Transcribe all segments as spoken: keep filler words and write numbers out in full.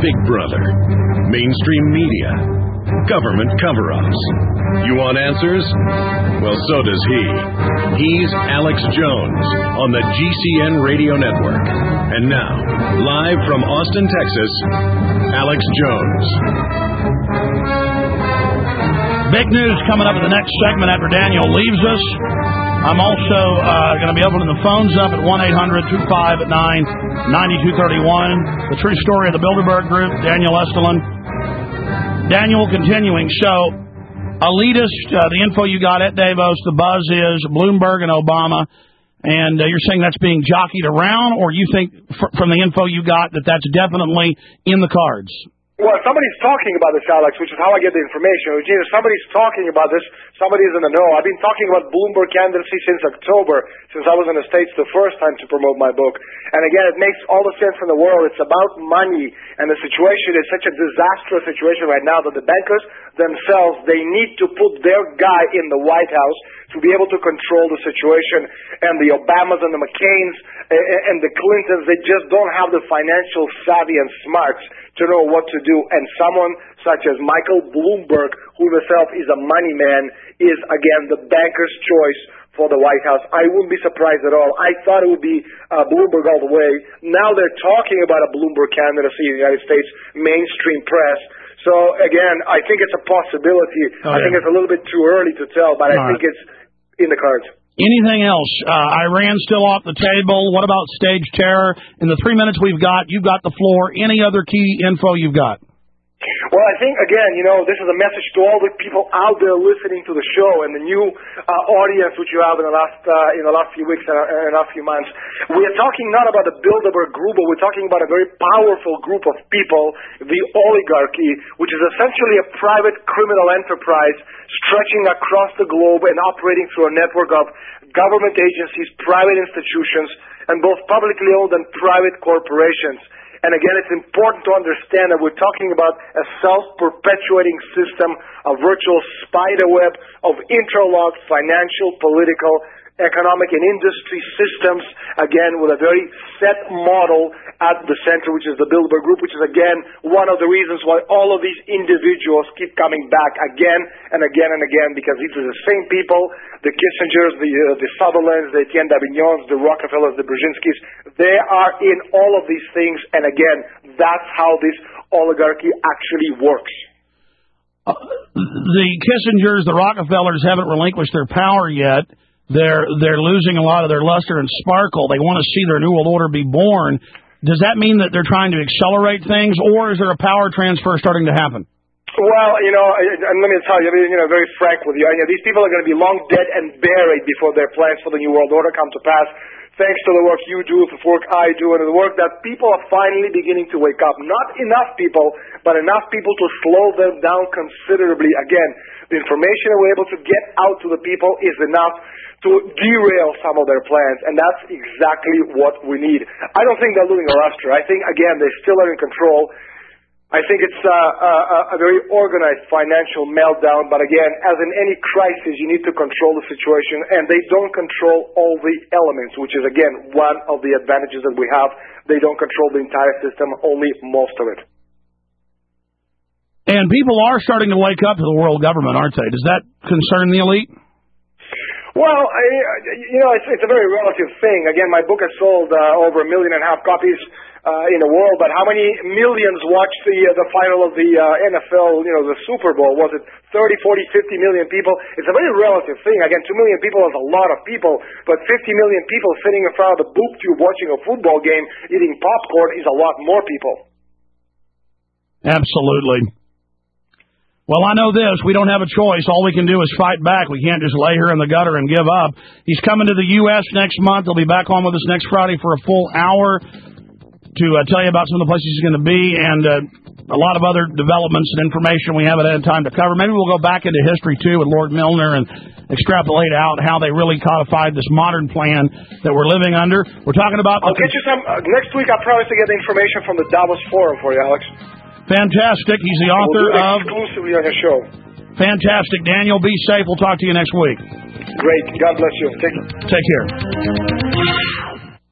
Big Brother, mainstream media, government cover-ups. You want answers? Well, so does he. He's Alex Jones on the G C N Radio Network. And now, live from Austin, Texas, Alex Jones. Big news coming up in the next segment after Daniel leaves us. I'm also uh, going to be opening the phones up at one eight hundred two five nine nine two three one. The true story of the Bilderberg Group, Daniel Estulin. Daniel, continuing. So, elitist, uh, the info you got at Davos, the buzz is Bloomberg and Obama. And uh, you're saying that's being jockeyed around, or you think fr- from the info you got that that's definitely in the cards? Well, somebody's talking about this, Alex, which is how I get the information. Eugene, if somebody's talking about this, somebody's in the know. I've been talking about Bloomberg candidacy since October, since I was in the States the first time to promote my book. And again, it makes all the sense in the world. It's about money, and the situation is such a disastrous situation right now that the bankers themselves, they need to put their guy in the White House to be able to control the situation. And the Obamas and the McCains and the Clintons, they just don't have the financial savvy and smarts to know what to do. And someone such as Michael Bloomberg, who himself is a money man, is, again, the banker's choice for the White House. I wouldn't be surprised at all. I thought it would be uh, Bloomberg all the way. Now they're talking about a Bloomberg candidacy in the United States mainstream press. So, again, I think it's a possibility. Oh, yeah. I think it's a little bit too early to tell, but all I right. think it's in the cards. Anything else? Uh, Iran still off the table. What about stage terror? In the three minutes we've got, you've got the floor. Any other key info you've got? Well, I think, again, you know, this is a message to all the people out there listening to the show and the new uh, audience which you have in the last uh, in the last few weeks and uh, in the last few months. We are talking not about the Bilderberg Group, but we're talking about a very powerful group of people, the oligarchy, which is essentially a private criminal enterprise stretching across the globe and operating through a network of government agencies, private institutions, and both publicly owned and private corporations. And again, it's important to understand that we're talking about a self-perpetuating system, a virtual spider web of interlocked financial, political, economic, and industry systems, again, with a very set model at the center, which is the Bilderberg Group, which is, again, one of the reasons why all of these individuals keep coming back again and again and again, because these are the same people, the Kissingers, the, uh, the Sutherlands, the Etienne Davignons, the Rockefellers, the Brzezinskis, they are in all of these things, and again, that's how this oligarchy actually works. Uh, the Kissingers, the Rockefellers haven't relinquished their power yet. They're they're losing a lot of their luster and sparkle. They want to see their new world order be born. Does that mean that they're trying to accelerate things, or is there a power transfer starting to happen? Well, you know, and let me tell you, you know, very frank with you, you know, these people are going to be long dead and buried before their plans for the new world order come to pass, thanks to the work you do, the work I do, and the work that people are finally beginning to wake up. Not enough people, but enough people to slow them down considerably. Again, the information that we're able to get out to the people is enough to derail some of their plans, and that's exactly what we need. I don't think they're losing a luster. I think, again, they still are in control. I think it's uh, a, a very organized financial meltdown, but again, as in any crisis, you need to control the situation, and they don't control all the elements, which is, again, one of the advantages that we have. They don't control the entire system, only most of it. And people are starting to wake up to the world government, aren't they? Does that concern the elite? Well, I, you know, it's, it's a very relative thing. Again, my book has sold uh, over a million and a half copies uh, in the world, but how many millions watched the uh, the final of the uh, N F L, you know, the Super Bowl? Was it thirty, forty, fifty million people? It's a very relative thing. Again, two million people is a lot of people, but fifty million people sitting in front of the boob tube watching a football game eating popcorn is a lot more people. Absolutely. Well, I know this. We don't have a choice. All we can do is fight back. We can't just lay here in the gutter and give up. He's coming to the U S next month. He'll be back on with us next Friday for a full hour to uh, tell you about some of the places he's going to be and uh, a lot of other developments and information we haven't had time to cover. Maybe we'll go back into history, too, with Lord Milner and extrapolate out how they really codified this modern plan that we're living under. We're talking about... I'll get you some... Uh, next week, I promise to get the information from the Davos Forum for you, Alex. Fantastic. He's the author we'll of... exclusively on the show. Fantastic. Daniel, be safe. We'll talk to you next week. Great. God bless you. Take, Take care.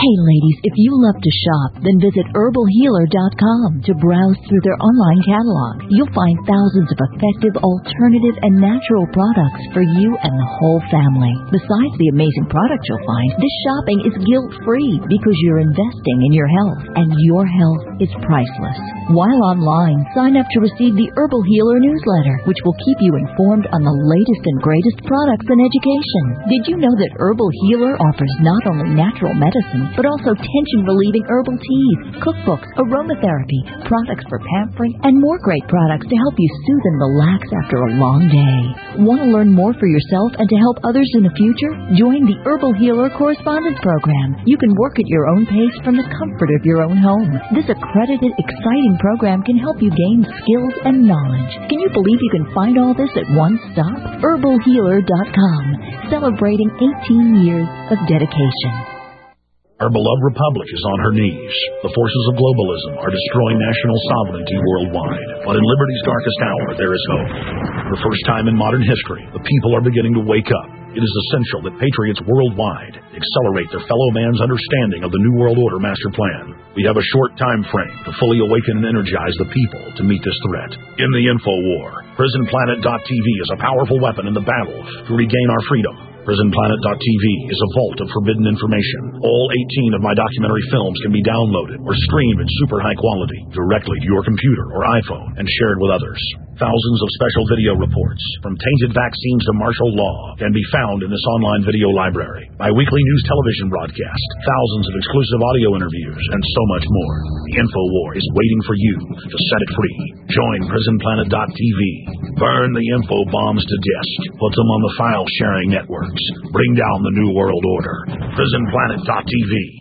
Hey ladies, if you love to shop, then visit herbal healer dot com to browse through their online catalog. You'll find thousands of effective, alternative, and natural products for you and the whole family. Besides the amazing products you'll find, this shopping is guilt-free because you're investing in your health, and your health is priceless. While online, sign up to receive the Herbal Healer newsletter, which will keep you informed on the latest and greatest products and education. Did you know that Herbal Healer offers not only natural medicine, but also tension-relieving herbal teas, cookbooks, aromatherapy, products for pampering, and more great products to help you soothe and relax after a long day. Want to learn more for yourself and to help others in the future? Join the Herbal Healer Correspondence Program. You can work at your own pace from the comfort of your own home. This accredited, exciting program can help you gain skills and knowledge. Can you believe you can find all this at one stop? herbal healer dot com, celebrating eighteen years of dedication. Our beloved republic is on her knees. The forces of globalism are destroying national sovereignty worldwide. But in liberty's darkest hour, there is hope. For the first time in modern history, the people are beginning to wake up. It is essential that patriots worldwide accelerate their fellow man's understanding of the New World Order master plan. We have a short time frame to fully awaken and energize the people to meet this threat. In the info war, prison planet dot t v is a powerful weapon in the battle to regain our freedom. prison planet dot t v is a vault of forbidden information. All eighteen of my documentary films can be downloaded or streamed in super high quality directly to your computer or iPhone and shared with others. Thousands of special video reports, from tainted vaccines to martial law, can be found in this online video library. My weekly news television broadcast, thousands of exclusive audio interviews, and so much more. The info war is waiting for you to set it free. Join prison planet dot t v. Burn the info bombs to disk. Put them on the file sharing networks. Bring down the New World Order. prison planet dot t v.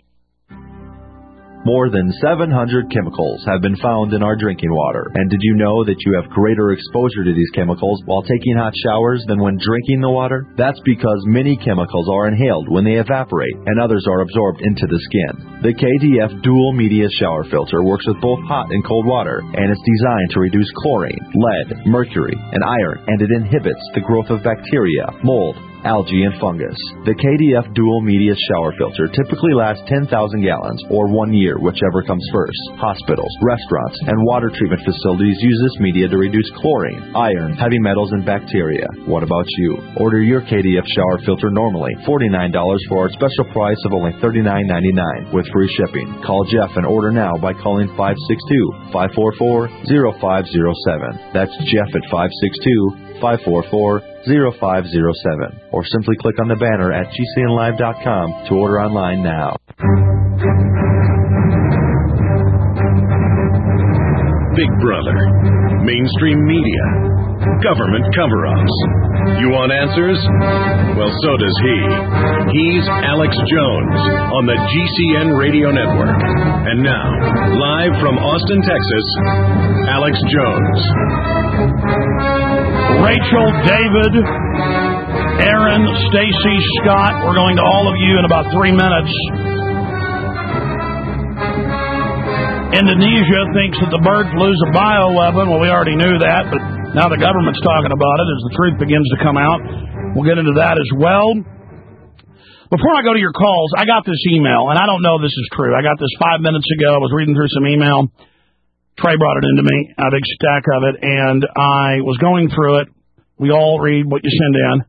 More than seven hundred chemicals have been found in our drinking water. And did you know that you have greater exposure to these chemicals while taking hot showers than when drinking the water? That's because many chemicals are inhaled when they evaporate, and others are absorbed into the skin. The K D F Dual Media Shower Filter works with both hot and cold water, and it's designed to reduce chlorine, lead, mercury, and iron, and it inhibits the growth of bacteria, mold, algae, and fungus. The K D F Dual Media Shower Filter typically lasts ten thousand gallons, or one year, whichever comes first. Hospitals, restaurants, and water treatment facilities use this media to reduce chlorine, iron, heavy metals, and bacteria. What about you? Order your K D F shower filter normally forty-nine dollars for our special price of only thirty-nine ninety-nine with free shipping. Call Jeff and order now by calling five six two, five four four, zero five zero seven. That's Jeff at five six two, five four four, zero five zero seven. Or simply click on the banner at G C N live dot com to order online now. Big Brother, mainstream media, government cover-ups. You want answers? Well, so does he. He's Alex Jones on the G C N Radio Network. And now, live from Austin, Texas, Alex Jones. Rachel, David, Aaron, Stacy, Scott, we're going to all of you in about three minutes. Indonesia thinks that the bird flu is a bioweapon. Well, we already knew that, but now the government's talking about it as the truth begins to come out. We'll get into that as well. Before I go to your calls, I got this email, and I don't know if this is true. I got this five minutes ago. I was reading through some email. Trey brought it into me, a big stack of it, and I was going through it. We all read what you send in.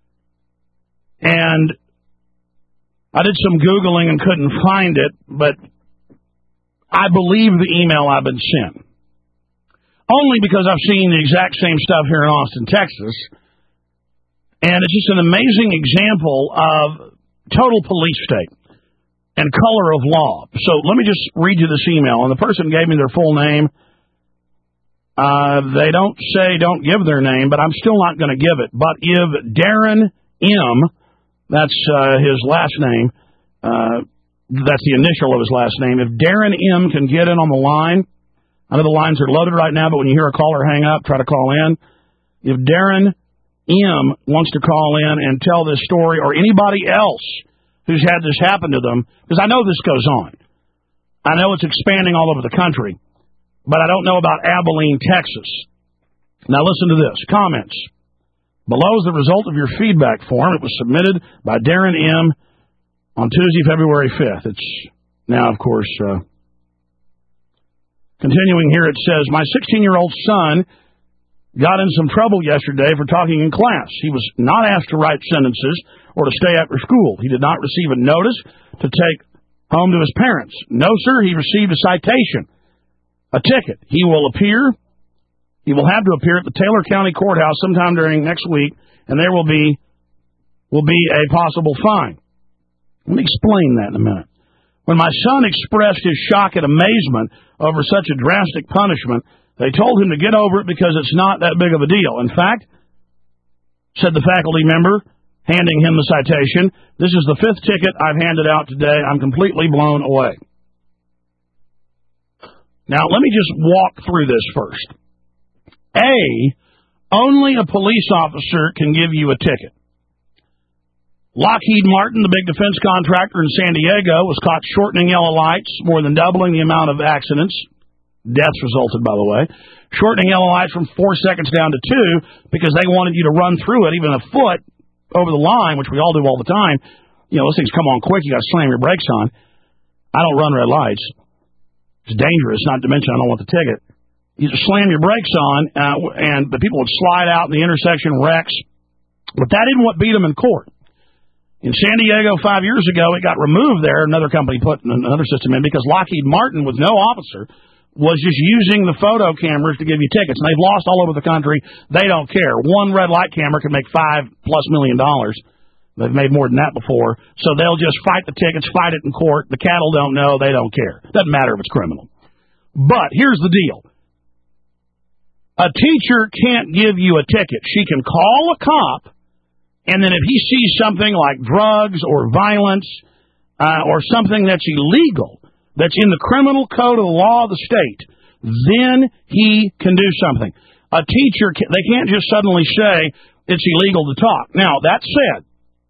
And I did some Googling and couldn't find it, but I believe the email I've been sent. Only because I've seen the exact same stuff here in Austin, Texas. And it's just an amazing example of total police state and color of law. So let me just read you this email. And the person gave me their full name. Uh, they don't say don't give their name, but I'm still not going to give it. But if Darren M., that's uh, his last name, uh, that's the initial of his last name. If Darren M. can get in on the line, I know the lines are loaded right now, but when you hear a caller hang up, try to call in. If Darren M. wants to call in and tell this story, or anybody else who's had this happen to them, because I know this goes on. I know it's expanding all over the country, but I don't know about Abilene, Texas. Now listen to this. Comments. Below is the result of your feedback form. It was submitted by Darren M., on Tuesday, February fifth. It's now, of course, uh, continuing here. It says, my sixteen-year-old son got in some trouble yesterday for talking in class. He was not asked to write sentences or to stay after school. He did not receive a notice to take home to his parents. No, sir, he received a citation, a ticket. He will appear, he will have to appear at the Taylor County Courthouse sometime during next week, and there will be, will be a possible fine. Let me explain that in a minute. When my son expressed his shock and amazement over such a drastic punishment, they told him to get over it because it's not that big of a deal. In fact, said the faculty member, handing him the citation, this is the fifth ticket I've handed out today. I'm completely blown away. Now, let me just walk through this first. A, only a police officer can give you a ticket. Lockheed Martin, the big defense contractor in San Diego, was caught shortening yellow lights, more than doubling the amount of accidents. Deaths resulted, by the way. Shortening yellow lights from four seconds down to two because they wanted you to run through it, even a foot over the line, which we all do all the time. You know, those things come on quick. You got to slam your brakes on. I don't run red lights. It's dangerous, not to mention I don't want the ticket. You just slam your brakes on, uh, and the people would slide out in the intersection, wrecks. But that isn't what beat them in court. In San Diego five years ago, it got removed there. Another company put another system in because Lockheed Martin, with no officer, was just using the photo cameras to give you tickets. And they've lost all over the country. They don't care. One red light camera can make five plus million dollars. They've made more than that before. So they'll just fight the tickets, fight it in court. The cattle don't know. They don't care. Doesn't matter if it's criminal. But here's the deal. A teacher can't give you a ticket. She can call a cop, and then if he sees something like drugs or violence uh, or something that's illegal, that's in the criminal code of the law of the state, then he can do something. A teacher, they can't just suddenly say it's illegal to talk. Now, that said,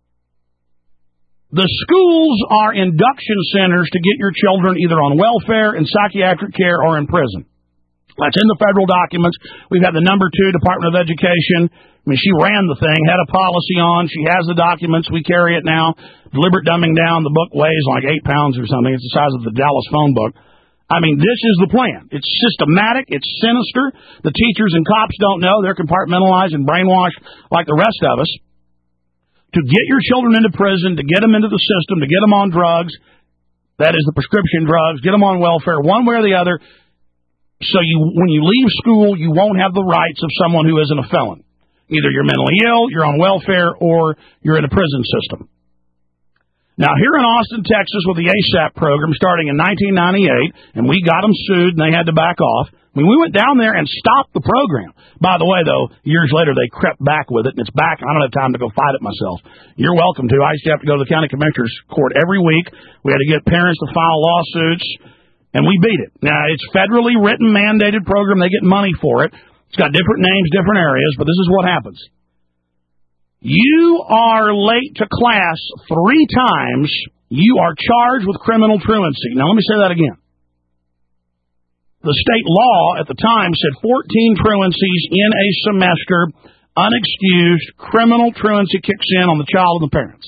the schools are induction centers to get your children either on welfare, in psychiatric care, or in prison. That's in the federal documents. We've had the number two Department of Education. I mean, she ran the thing, had a policy on. She has the documents. We carry it now. Deliberate dumbing down. The book weighs like eight pounds or something. It's the size of the Dallas phone book. I mean, this is the plan. It's systematic. It's sinister. The teachers and cops don't know. They're compartmentalized and brainwashed like the rest of us. To get your children into prison, to get them into the system, to get them on drugs, that is the prescription drugs, get them on welfare, one way or the other. So you, when you leave school, you won't have the rights of someone who isn't a felon. Either you're mentally ill, you're on welfare, or you're in a prison system. Now, here in Austin, Texas, with the ASAP program starting in nineteen ninety-eight, and we got them sued, and they had to back off. I mean, we went down there and stopped the program. By the way, though, years later, they crept back with it, and it's back. I don't have time to go fight it myself. You're welcome to. I used to have to go to the county commissioner's court every week. We had to get parents to file lawsuits, and we beat it. Now, it's federally written, mandated program. They get money for it. It's got different names, different areas, but this is what happens. You are late to class three times, you are charged with criminal truancy. Now, let me say that again. The state law at the time said fourteen truancies in a semester, unexcused, criminal truancy kicks in on the child and the parents.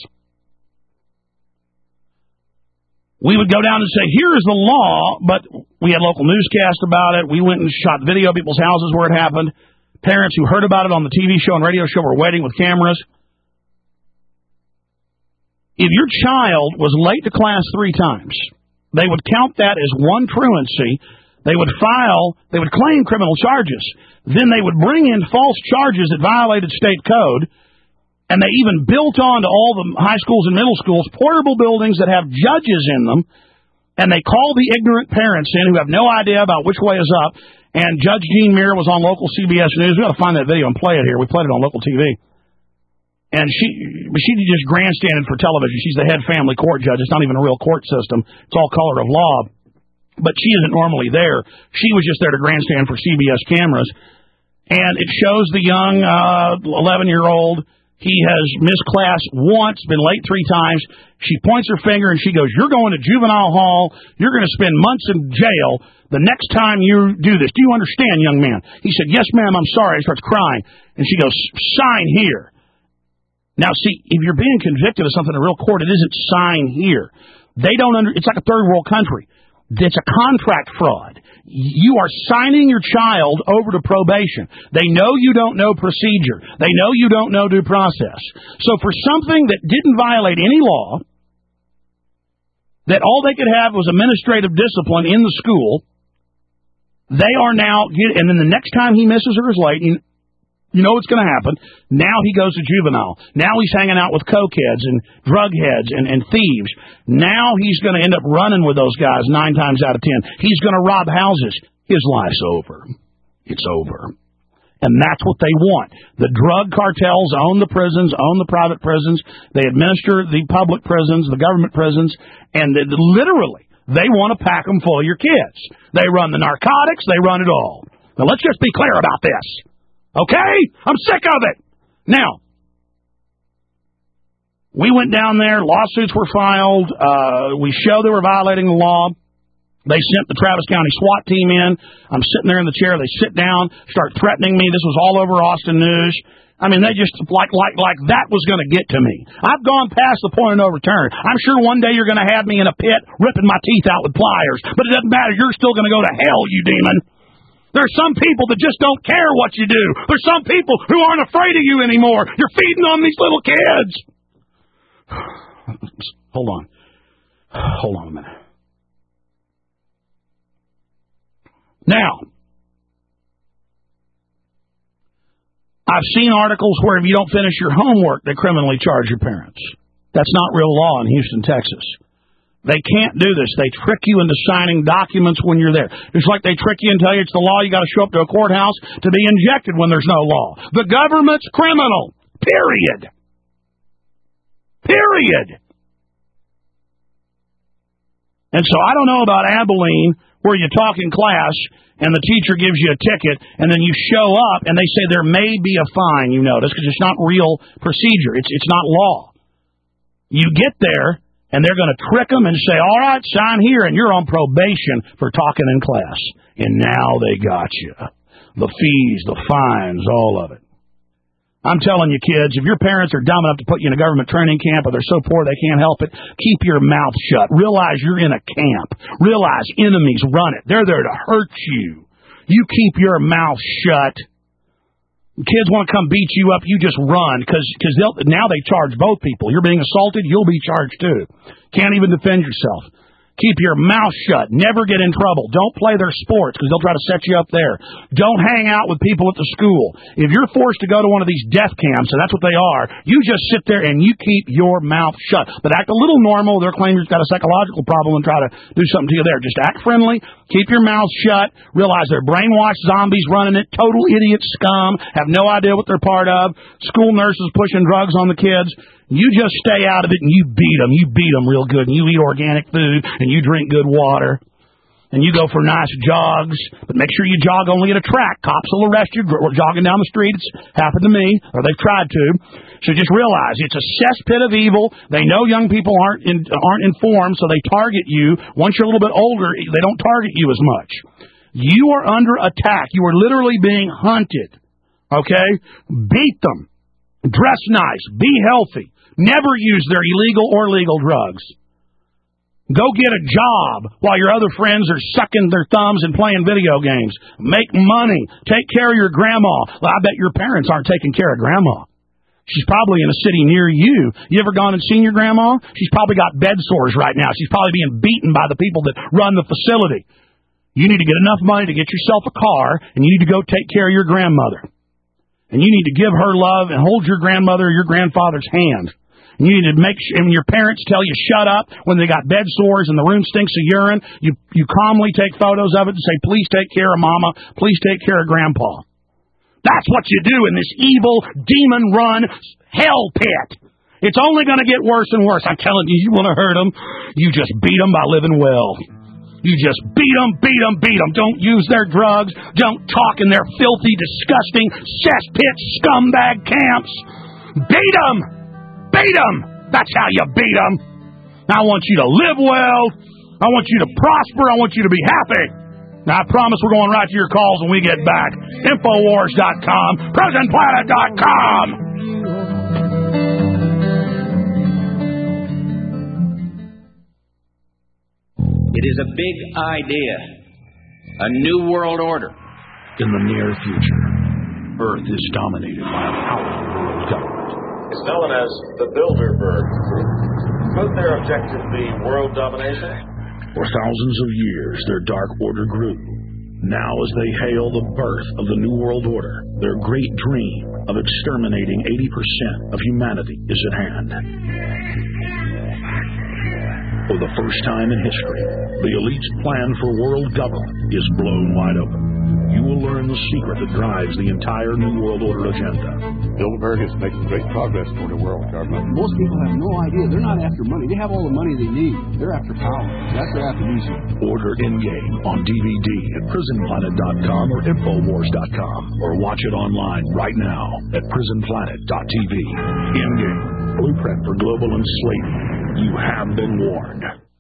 We would go down and say, here is the law, but we had local newscasts about it. We went and shot video of people's houses where it happened. Parents who heard about it on the T V show and radio show were waiting with cameras. If your child was late to class three times, they would count that as one truancy. They would file, they would claim criminal charges. Then they would bring in false charges that violated state code. And they even built onto all the high schools and middle schools portable buildings that have judges in them. And they call the ignorant parents in who have no idea about which way is up. And Judge Jean Muir was on local C B S News. We've got to find that video and play it here. We played it on local T V. And she she just grandstanded for television. She's the head family court judge. It's not even a real court system. It's all color of law. But she isn't normally there. She was just there to grandstand for C B S cameras. And it shows the young uh, eleven-year-old. He has missed class once, been late three times. She points her finger and she goes, you're going to juvenile hall. You're going to spend months in jail the next time you do this. Do you understand, young man? He said, yes, ma'am, I'm sorry. He starts crying. And she goes, sign here. Now, see, if you're being convicted of something in a real court, it isn't signed here. They don't under, it's like a third world country. It's a contract fraud. You are signing your child over to probation. They know you don't know procedure. They know you don't know due process. So for something that didn't violate any law, that all they could have was administrative discipline in the school, they are now, and then the next time he misses or is late, you know what's going to happen. Now he goes to juvenile. Now he's hanging out with cokeheads and drug heads and, and thieves. Now he's going to end up running with those guys nine times out of ten. He's going to rob houses. His life's over. It's over. And that's what they want. The drug cartels own the prisons, own the private prisons. They administer the public prisons, the government prisons, and they, literally, they want to pack them full of your kids. They run the narcotics. They run it all. Now, let's just be clear about this. Okay? I'm sick of it. Now, we went down there. Lawsuits were filed. Uh, we showed they were violating the law. They sent the Travis County SWAT team in. I'm sitting there in the chair. They sit down, start threatening me. This was all over Austin News. I mean, they just, like, like, like that was going to get to me. I've gone past the point of no return. I'm sure one day you're going to have me in a pit ripping my teeth out with pliers. But it doesn't matter. You're still going to go to hell, you demon. There's some people that just don't care what you do. There's some people who aren't afraid of you anymore. You're feeding on these little kids. Hold on. Hold on a minute. Now, I've seen articles where if you don't finish your homework, they criminally charge your parents. That's not real law in Houston, Texas. They can't do this. They trick you into signing documents when you're there. It's like they trick you and tell you it's the law. You got to show up to a courthouse to be injected when there's no law. The government's criminal. Period. Period. And so I don't know about Abilene, where you talk in class and the teacher gives you a ticket and then you show up and they say there may be a fine, you notice, because it's not real procedure. It's, it's not law. You get there, and they're going to trick them and say, all right, sign here, and you're on probation for talking in class. And now they got you. The fees, the fines, all of it. I'm telling you, kids, if your parents are dumb enough to put you in a government training camp or they're so poor they can't help it, keep your mouth shut. Realize you're in a camp. Realize enemies run it. They're there to hurt you. You keep your mouth shut. Kids want to come beat you up, you just run, because because now they charge both people. You're being assaulted, you'll be charged too. Can't even defend yourself. Keep your mouth shut. Never get in trouble. Don't play their sports, because they'll try to set you up there. Don't hang out with people at the school. If you're forced to go to one of these death camps, and that's what they are, you just sit there and you keep your mouth shut. But act a little normal. They're claiming you've got a psychological problem and try to do something to you there. Just act friendly. Keep your mouth shut. Realize they're brainwashed zombies running it. Total idiot scum. Have no idea what they're part of. School nurses pushing drugs on the kids. You just stay out of it and you beat them. You beat them real good. And you eat organic food and you drink good water. And you go for nice jogs. But make sure you jog only at a track. Cops will arrest you jogging down the street. It's happened to me, or they've tried to. So just realize it's a cesspit of evil. They know young people aren't in, aren't informed, so they target you. Once you're a little bit older, they don't target you as much. You are under attack. You are literally being hunted. Okay? Beat them. Dress nice. Be healthy. Never use their illegal or legal drugs. Go get a job while your other friends are sucking their thumbs and playing video games. Make money. Take care of your grandma. Well, I bet your parents aren't taking care of grandma. She's probably in a city near you. You ever gone and seen your grandma? She's probably got bed sores right now. She's probably being beaten by the people that run the facility. You need to get enough money to get yourself a car, and you need to go take care of your grandmother. And you need to give her love and hold your grandmother or your grandfather's hand. And you need to make sure, and your parents tell you shut up when they got bed sores and the room stinks of urine. You you calmly take photos of it and say, please take care of Mama. Please take care of Grandpa. That's what you do in this evil, demon-run hell pit. It's only going to get worse and worse. I'm telling you, you want to hurt them, you just beat them by living well. You just beat them, beat them, beat them. Don't use their drugs. Don't talk in their filthy, disgusting, cesspit, scumbag camps. Beat them. Beat them. That's how you beat them. I want you to live well. I want you to prosper. I want you to be happy. Now, I promise we're going right to your calls when we get back. Infowars dot com, prison planet dot com. It is a big idea, a new world order. In the near future, Earth is dominated by a powerful world government. It's known as the Bilderberg Group. Could their objective be world domination? For thousands of years, their dark order grew. Now, as they hail the birth of the New World Order, their great dream of exterminating eighty percent of humanity is at hand. For the first time in history, the elite's plan for world government is blown wide open. You will learn the secret that drives the entire New World Order agenda. Bilderberg is making great progress toward a world government. Most people have no idea. They're not after money. They have all the money they need. They're after power. That's their aphrodisiac. Order In-Game on D V D at prison planet dot com or infowars dot com, or watch it online right now at prison planet dot t v. In-Game, blueprint for global enslavement. You have been warned.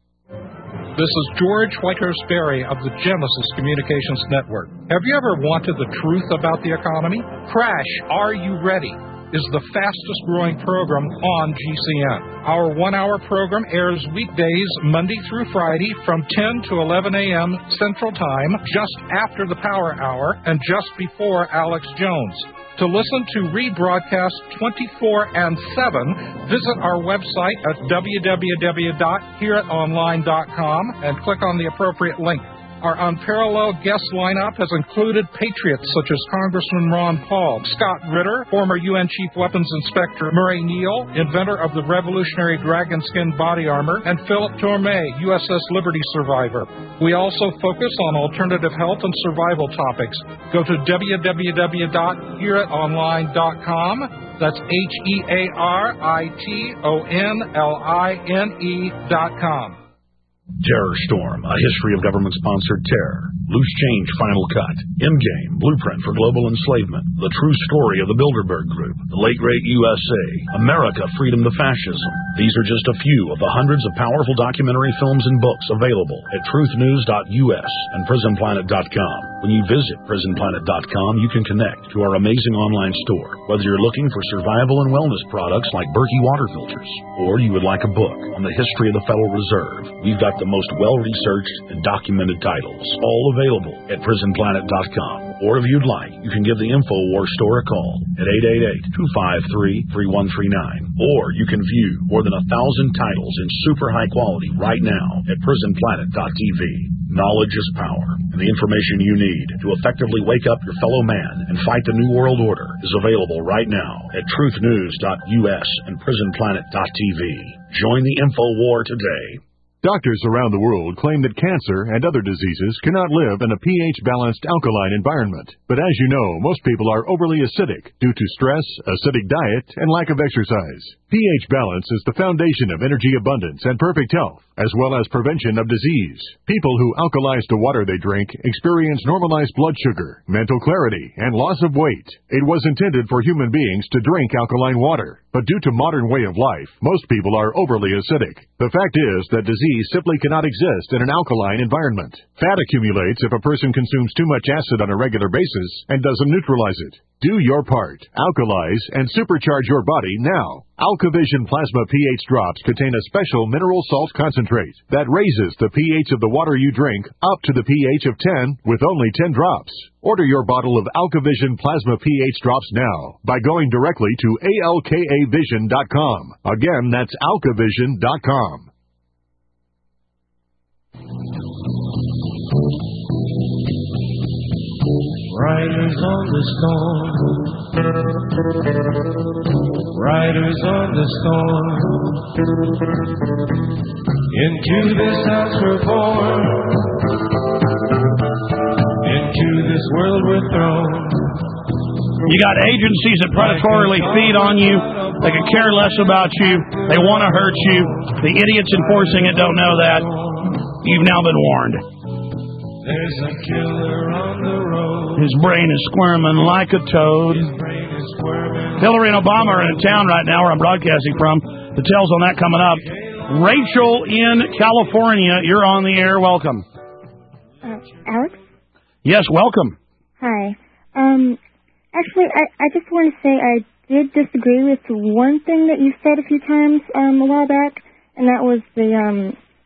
This is George Whitehurst Berry of the Genesis Communications Network. Have you ever wanted the truth about the economy? Crash, Are You Ready? Is the fastest growing program on G C N. Our one-hour program airs weekdays Monday through Friday from ten to eleven a.m. Central Time, just after the Power Hour and just before Alex Jones. To listen to rebroadcast twenty-four and seven, visit our website at w w w dot hear it online dot com and click on the appropriate link. Our unparalleled guest lineup has included patriots such as Congressman Ron Paul, Scott Ritter, former U N Chief Weapons Inspector Murray Neal, inventor of the revolutionary dragon skin body armor, and Philip Tormé, U S S Liberty survivor. We also focus on alternative health and survival topics. Go to w w w dot hear it online dot com. That's H E A R I T O N L I N E dot com. Terror Storm, a history of government-sponsored terror. Loose Change Final Cut. In-Game, Blueprint for Global Enslavement. The True Story of the Bilderberg Group. The Late Great U S A. America, Freedom to Fascism. These are just a few of the hundreds of powerful documentary films and books available at truth news dot u s and prison planet dot com. When you visit prison planet dot com, you can connect to our amazing online store. Whether you're looking for survival and wellness products like Berkey water filters, or you would like a book on the history of the Federal Reserve, we've got the most well-researched and documented titles, all available at prison planet dot com. Or if you'd like, you can give the InfoWars store a call at eight eight eight, two five three, three one three nine. Or you can view more than a thousand titles in super high quality right now at prison planet dot t v. Knowledge is power, and the information you need to effectively wake up your fellow man and fight the New World Order is available right now at truth news dot u s and prison planet dot t v. Join the Info War today. Doctors around the world claim that cancer and other diseases cannot live in a pH-balanced alkaline environment. But as you know, most people are overly acidic due to stress, acidic diet, and lack of exercise. pH balance is the foundation of energy abundance and perfect health, as well as prevention of disease. People who alkalize the water they drink experience normalized blood sugar, mental clarity, and loss of weight. It was intended for human beings to drink alkaline water, but due to modern way of life, most people are overly acidic. The fact is that disease simply cannot exist in an alkaline environment. Fat accumulates if a person consumes too much acid on a regular basis and doesn't neutralize it. Do your part. Alkalize and supercharge your body now. AlkaVision Plasma pH drops contain a special mineral salt concentrate that raises the pH of the water you drink up to the pH of ten with only ten drops. Order your bottle of AlkaVision Plasma pH drops now by going directly to A L K A vision dot com. Again, that's alkavision dot com. Riders on the storm, riders on the storm, into this house we're born, into this world we're thrown. You got agencies that predatorily feed on you. They could care less about you. They want to hurt you. The idiots enforcing it don't know that. You've now been warned. There's a killer on the road. His brain is squirming like a toad. His brain is squirming. Hillary and Obama are in town right now where I'm broadcasting from. Details on that coming up. Rachel in California, you're on the air. Welcome. Uh, Alex? Yes, welcome. Hi. Um, actually, I, I just want to say I did disagree with one thing that you said a few times um, a while back, and that was the um,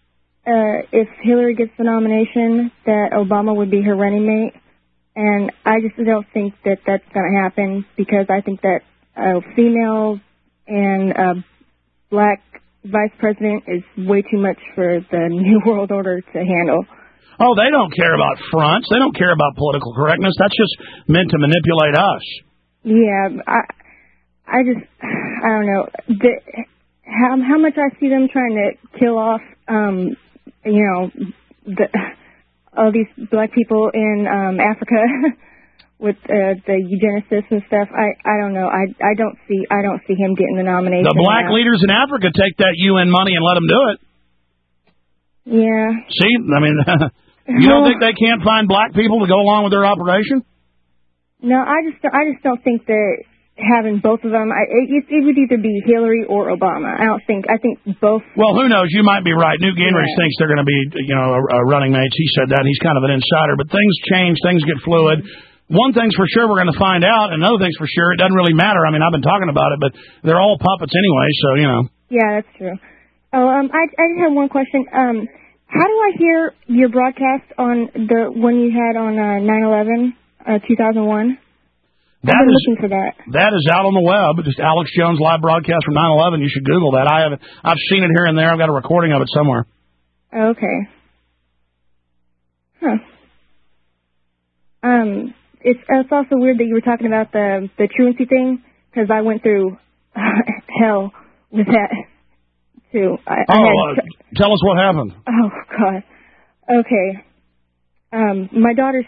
uh, if Hillary gets the nomination, that Obama would be her running mate. And I just don't think that that's going to happen because I think that a female and a black vice president is way too much for the New World Order to handle. Oh, they don't care about fronts. They don't care about political correctness. That's just meant to manipulate us. Yeah, I, I just, I don't know. The, how how much I see them trying to kill off, um, you know, the, all these black people in um, Africa with uh, the eugenicists and stuff. I, I don't know. I, I don't see I don't see him getting the nomination. The black now. leaders in Africa take that U N money and let them do it. Yeah. See, I mean, you don't think they can't find black people to go along with their operation? No, I just I just don't think that having both of them, I, it, it would either be Hillary or Obama. I don't think, I think both. Well, who knows? You might be right. Newt Gingrich yeah. thinks they're going to be, you know, a, a running mates. He said that. He's kind of an insider. But things change. Things get fluid. One thing's for sure we're going to find out. Another thing's for sure it doesn't really matter. I mean, I've been talking about it, but they're all puppets anyway, so, you know. Yeah, that's true. Oh, um, I, I just have one question. Um, how do I hear your broadcast on the one you had on uh, nine eleven, uh, two thousand one? That I've been is, looking for that. That is out on the web. Just Alex Jones live broadcast from nine eleven. You should Google that. I haven't. I've seen it here and there. I've got a recording of it somewhere. Okay. Huh. Um, it's it's also weird that you were talking about the the truancy thing because I went through hell with that too. I, oh, I had, uh, tell us what happened. Oh God. Okay. Um, my daughter's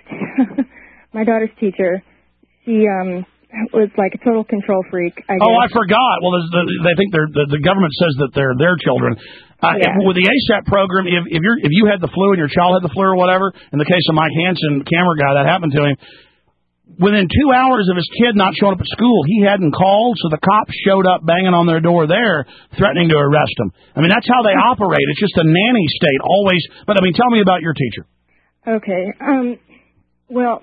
my daughter's teacher. She um was like a total control freak. I guess. Oh, I forgot. Well, the, they think they're, the, the government says that they're their children. Uh, yeah. if, with the ASAP program, if, if you're if you had the flu and your child had the flu or whatever, in the case of Mike Hansen, camera guy, that happened to him. Within two hours of his kid not showing up at school, he hadn't called, so the cops showed up banging on their door there, threatening to arrest him. I mean, that's how they operate. It's just a nanny state, always. But I mean, tell me about your teacher. Okay. Um. Well.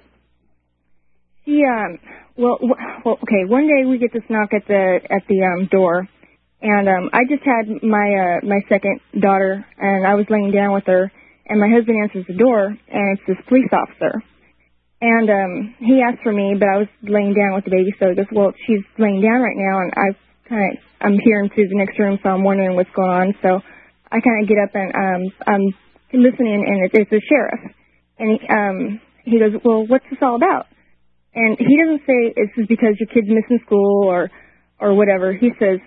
She, um, well, well, okay, one day we get this knock at the, at the, um, door, and, um, I just had my, uh, my second daughter, and I was laying down with her, and my husband answers the door, and it's this police officer, and, um, he asked for me, but I was laying down with the baby, so he goes, well, she's laying down right now, and I kind of, I'm hearing through the next room, so I'm wondering what's going on, so I kind of get up and, um, I'm listening, and it's, it's the sheriff, and he, um, he goes, well, what's this all about? And he doesn't say this is because your kid's missing school or or whatever. He says,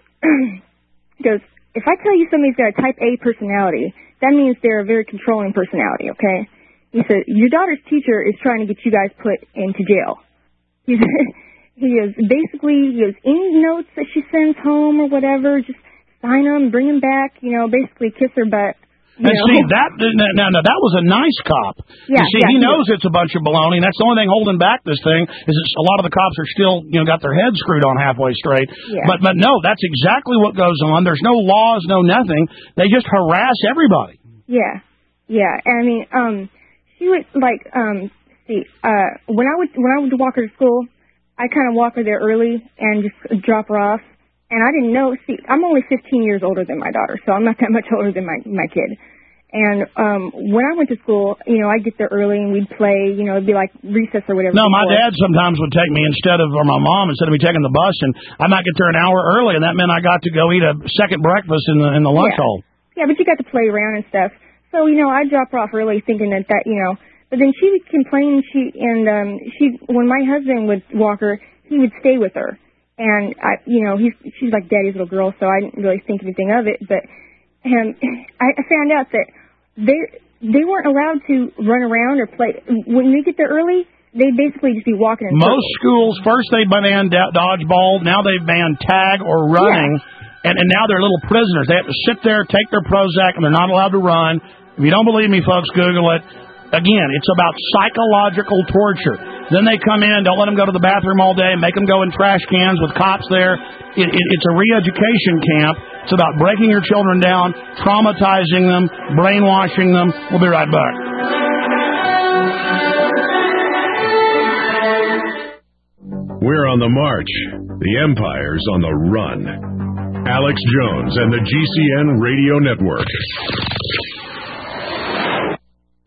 he goes, if I tell you somebody's got a type A personality, that means they're a very controlling personality, okay? He said, your daughter's teacher is trying to get you guys put into jail. He he goes, basically, he goes, any notes that she sends home or whatever, just sign them, bring them back, you know, basically kiss her butt. And know. see, that now, now, that was a nice cop. Yeah, you see, yeah, he knows he it's a bunch of baloney, and that's the only thing holding back this thing is it's, a lot of the cops are still, you know, got their heads screwed on halfway straight. Yeah. But, but no, that's exactly what goes on. There's no laws, no nothing. They just harass everybody. Yeah, yeah. And I mean, um, she would, like, um, see, uh, when I would, when I would walk her to school, I kind of walk her there early and just drop her off. And I didn't know, see, I'm only fifteen years older than my daughter, so I'm not that much older than my, my kid. And um when I went to school, you know, I'd get there early and we'd play, you know, it'd be like recess or whatever. No, before. My dad sometimes would take me instead of, or my mom, instead of me taking the bus, and I might get there an hour early, and that meant I got to go eat a second breakfast in the in the lunch yeah. hall. Yeah, but you got to play around and stuff. So, you know, I'd drop her off early thinking that, that, you know, but then she would complain, she, and um she, when my husband would walk her, he would stay with her. And, I, you know, he's she's like daddy's little girl, so I didn't really think anything of it. But um, I found out that they they weren't allowed to run around or play. When they get there early, they'd basically just be walking in Most circles. Schools, first they banned dodgeball, now they've banned tag or running, yeah. and, and now they're little prisoners. They have to sit there, take their Prozac, and they're not allowed to run. If you don't believe me, folks, Google it. Again, it's about psychological torture. Then they come in, don't let them go to the bathroom all day, make them go in trash cans with cops there. It, it, it's a re-education camp. It's about breaking your children down, traumatizing them, brainwashing them. We'll be right back. We're on the march. The empire's on the run. Alex Jones and the G C N Radio Network.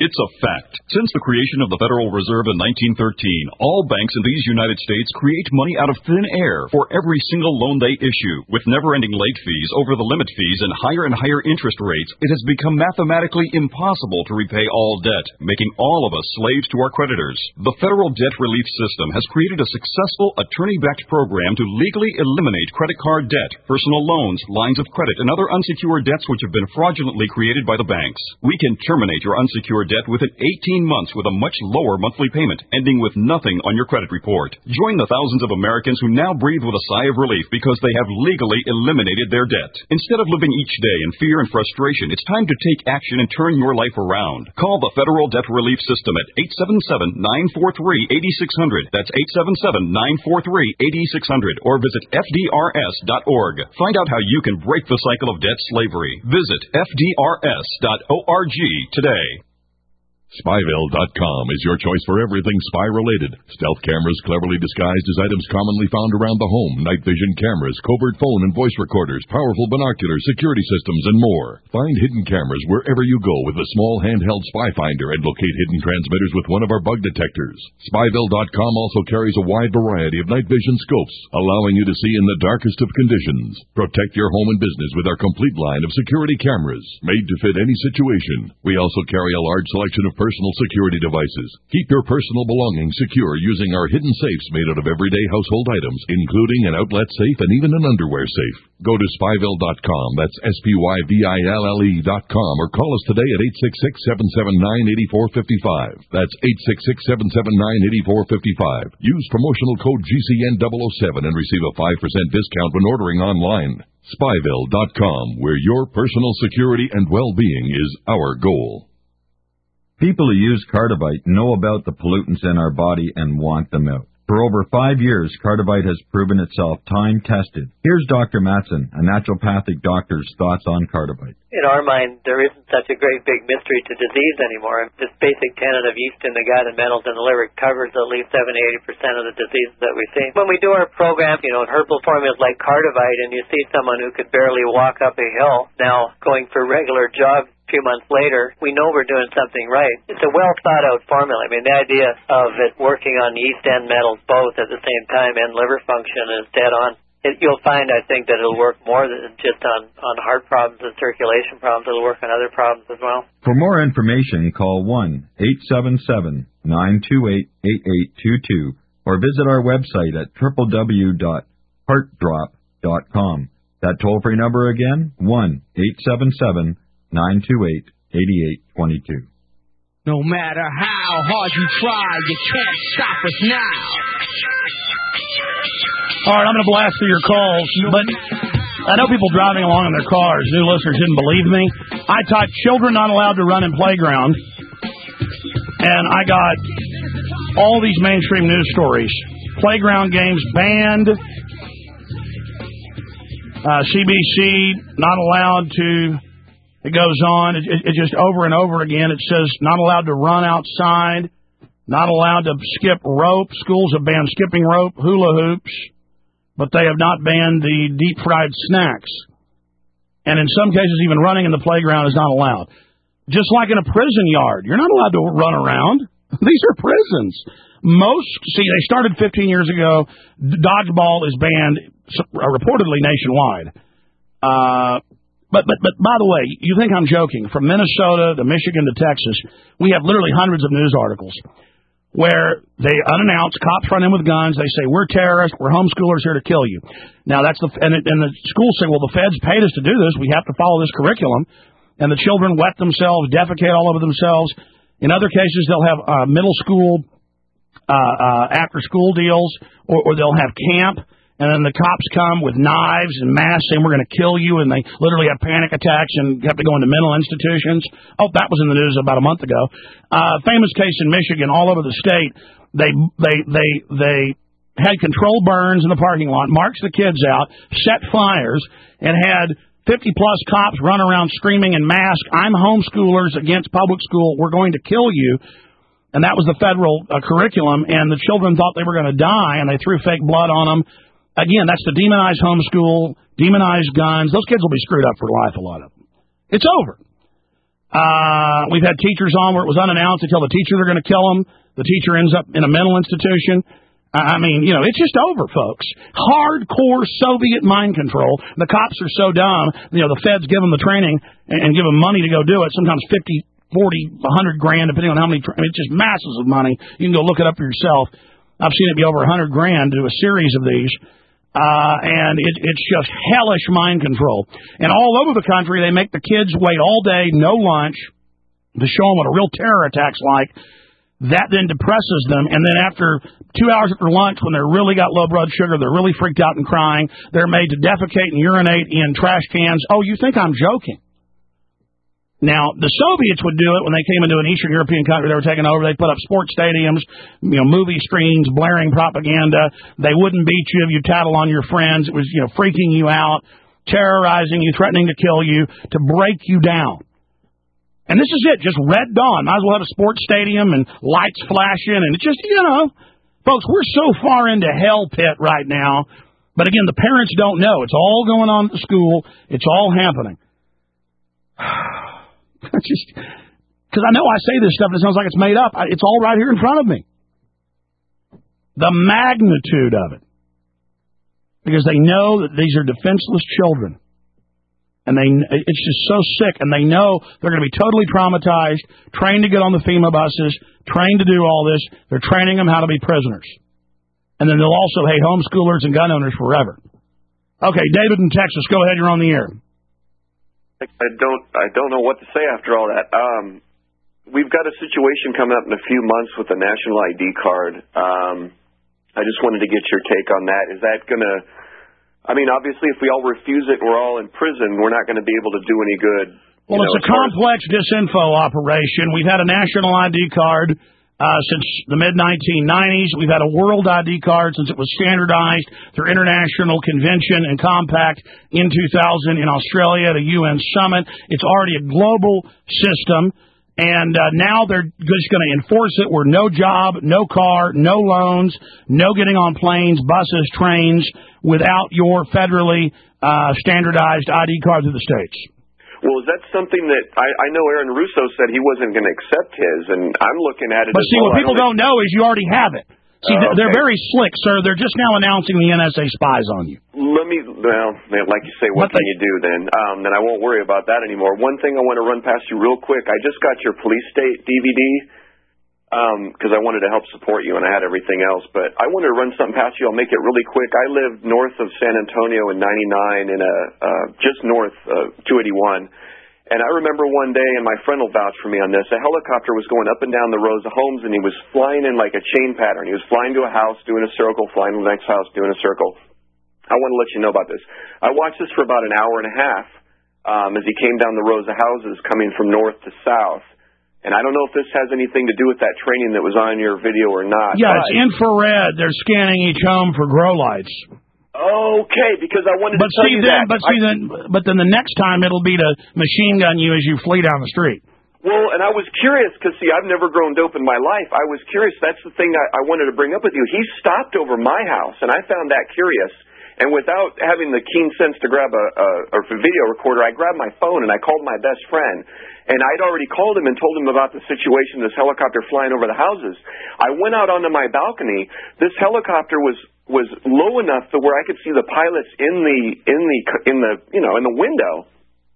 It's a fact. Since the creation of the Federal Reserve in nineteen thirteen, all banks in these United States create money out of thin air for every single loan they issue. With never-ending late fees, over the limit fees, and higher and higher interest rates, it has become mathematically impossible to repay all debt, making all of us slaves to our creditors. The Federal Debt Relief System has created a successful attorney-backed program to legally eliminate credit card debt, personal loans, lines of credit, and other unsecured debts which have been fraudulently created by the banks. We can terminate your unsecured debt within eighteen months with a much lower monthly payment, ending with nothing on your credit report. Join the thousands of Americans who now breathe with a sigh of relief because they have legally eliminated their debt. Instead of living each day in fear and frustration, it's time to take action and turn your life around. Call the Federal Debt Relief System at eight seven seven, nine four three, eight six zero zero. That's eight seven seven, nine four three, eight six zero zero. Or visit F D R S dot org. Find out how you can break the cycle of debt slavery. Visit F D R S dot org today. Spyville dot com is your choice for everything spy-related. Stealth cameras cleverly disguised as items commonly found around the home, night vision cameras, covert phone and voice recorders, powerful binoculars, security systems, and more. Find hidden cameras wherever you go with a small handheld spy finder and locate hidden transmitters with one of our bug detectors. Spyville dot com also carries a wide variety of night vision scopes, allowing you to see in the darkest of conditions. Protect your home and business with our complete line of security cameras, made to fit any situation. We also carry a large selection of personal security devices. Keep your personal belongings secure using our hidden safes made out of everyday household items, including an outlet safe and even an underwear safe. Go to Spyville dot com, that's S P Y V I L L E dot com, or call us today at eight six six, seven seven nine, eight four five five. That's eight six six, seven seven nine, eight four five five. Use promotional code G C N double oh seven and receive a five percent discount when ordering online. Spyville dot com, where your personal security and well-being is our goal. People who use Cardivite know about the pollutants in our body and want them out. For over five years, Cardivite has proven itself time-tested. Here's Doctor Matson, a naturopathic doctor's thoughts on Cardivite. In our mind, there isn't such a great big mystery to disease anymore. This basic tenet of yeast in the gut and metals in the liver covers at least seventy to eighty percent of the diseases that we see. When we do our program, you know, herbal formulas like Cardivite, and you see someone who could barely walk up a hill now going for regular jogs a few months later, we know we're doing something right. It's a well-thought-out formula. I mean, the idea of it working on yeast and metals both at the same time and liver function is dead on. It, you'll find, I think, that it'll work more than just on, on heart problems and circulation problems. It'll work on other problems as well. For more information, call one eight seven seven, nine two eight, eight eight two two or visit our website at w w w dot heart drop dot com. That toll-free number again, one eight seven seven, nine two eight, eight eight two two. No matter how hard you try, you can't stop us now. All right, I'm going to blast through your calls, but I know people driving along in their cars, new listeners didn't believe me. I typed children not allowed to run in playground, and I got all these mainstream news stories. Playground games banned, uh, C B C not allowed to, it goes on, it, it, it just over and over again, it says not allowed to run outside, not allowed to skip rope, schools have banned skipping rope, hula hoops, but they have not banned the deep-fried snacks. And in some cases, even running in the playground is not allowed. Just like in a prison yard, you're not allowed to run around. These are prisons. Most, see, they started fifteen years ago. Dodgeball is banned reportedly nationwide. Uh, but, but, but, by the way, you think I'm joking. From Minnesota to Michigan to Texas, we have literally hundreds of news articles where they unannounced, cops run in with guns, they say, we're terrorists, we're homeschoolers here to kill you. Now, that's the, and, it, and the schools say, well, the feds paid us to do this, we have to follow this curriculum, and the children wet themselves, defecate all over themselves. In other cases, they'll have uh, middle school, uh, uh, after-school deals, or, or they'll have camp, and then the cops come with knives and masks saying, we're going to kill you, and they literally have panic attacks and have to go into mental institutions. Oh, that was in the news about a month ago. Uh, famous case in Michigan, all over the state, they they they they had controlled burns in the parking lot, marched the kids out, set fires, and had fifty-plus cops run around screaming in masks, I'm homeschoolers against public school, we're going to kill you. And that was the federal uh, curriculum, and the children thought they were going to die, and they threw fake blood on them. Again, that's to demonize homeschool, demonize guns. Those kids will be screwed up for life, a lot of them. It's over. Uh, we've had teachers on where it was unannounced. They tell the teacher they're going to kill them. The teacher ends up in a mental institution. I mean, you know, it's just over, folks. Hardcore Soviet mind control. The cops are so dumb. You know, the feds give them the training and give them money to go do it. Sometimes fifty, forty, a hundred grand, depending on how many. I mean, it's just masses of money. You can go look it up for yourself. I've seen it be over a hundred grand to do a series of these. Uh, and it, it's just hellish mind control. And all over the country, they make the kids wait all day, no lunch, to show them what a real terror attack's like. That then depresses them, and then after two hours after lunch, when they're really got low blood sugar, they're really freaked out and crying, they're made to defecate and urinate in trash cans. Oh, you think I'm joking? Now, the Soviets would do it when they came into an Eastern European country they were taking over. They put up sports stadiums, you know, movie screens, blaring propaganda. They wouldn't beat you if you tattle on your friends. It was, you know, freaking you out, terrorizing you, threatening to kill you, to break you down. And this is it, just Red Dawn. Might as well have a sports stadium and lights flashing. And it's just, you know, folks, we're so far into hell pit right now. But again, the parents don't know. It's all going on at the school. It's all happening. just because I know I say this stuff and it sounds like it's made up. It's all right here in front of me. The magnitude of it. Because they know that these are defenseless children. And they, it's just so sick, and they know they're going to be totally traumatized, trained to get on the FEMA buses, trained to do all this. They're training them how to be prisoners. And then they'll also hate homeschoolers and gun owners forever. Okay, David in Texas, go ahead, you're on the air. I don't I don't know what to say after all that. Um, we've got a situation coming up in a few months with the national I D card. Um, I just wanted to get your take on that. Is that going to... I mean, obviously, if we all refuse it, we're all in prison. We're not going to be able to do any good. Well, know, it's a complex disinfo operation. We've had a national I D card uh, since the mid nineteen nineties. We've had a world I D card since it was standardized through International Convention and Compact in two thousand in Australia at a U N summit. It's already a global system. And uh, now they're just going to enforce it where no job, no car, no loans, no getting on planes, buses, trains without your federally uh, standardized I D card through the states. Well, is that something that I, I know Aaron Russo said he wasn't going to accept his, and I'm looking at it. But as see, well. what people don't, don't know is you already have it. See, uh, okay. They're very slick, sir. They're just now announcing the N S A spies on you. Let me, well, like you say, what, what can they, you do then? Um, then I won't worry about that anymore. One thing I want to run past you real quick. I just got your police state D V D because um, I wanted to help support you, and I had everything else. But I wanted to run something past you. I'll make it really quick. I live north of San Antonio in ninety-nine, in a uh, just north of two eighty-one. And I remember one day, and my friend will vouch for me on this, a helicopter was going up and down the rows of homes, and he was flying in like a chain pattern. He was flying to a house, doing a circle, flying to the next house, doing a circle. I want to let you know about this. I watched this for about an hour and a half um, as he came down the rows of houses coming from north to south. And I don't know if this has anything to do with that training that was on your video or not. Yeah, it's infrared. They're scanning each home for grow lights. Okay, because I wanted but to tell see you then, that. But see I, then, but then the next time it'll be to machine gun you as you flee down the street. Well, and I was curious because see, I've never grown dope in my life. I was curious. That's the thing I, I wanted to bring up with you. He stopped over my house, and I found that curious. And without having the keen sense to grab a, a, a video recorder, I grabbed my phone and I called my best friend. And I'd already called him and told him about the situation, this helicopter flying over the houses. I went out onto my balcony. This helicopter was was low enough to where I could see the pilots in the in the in the you know in the window.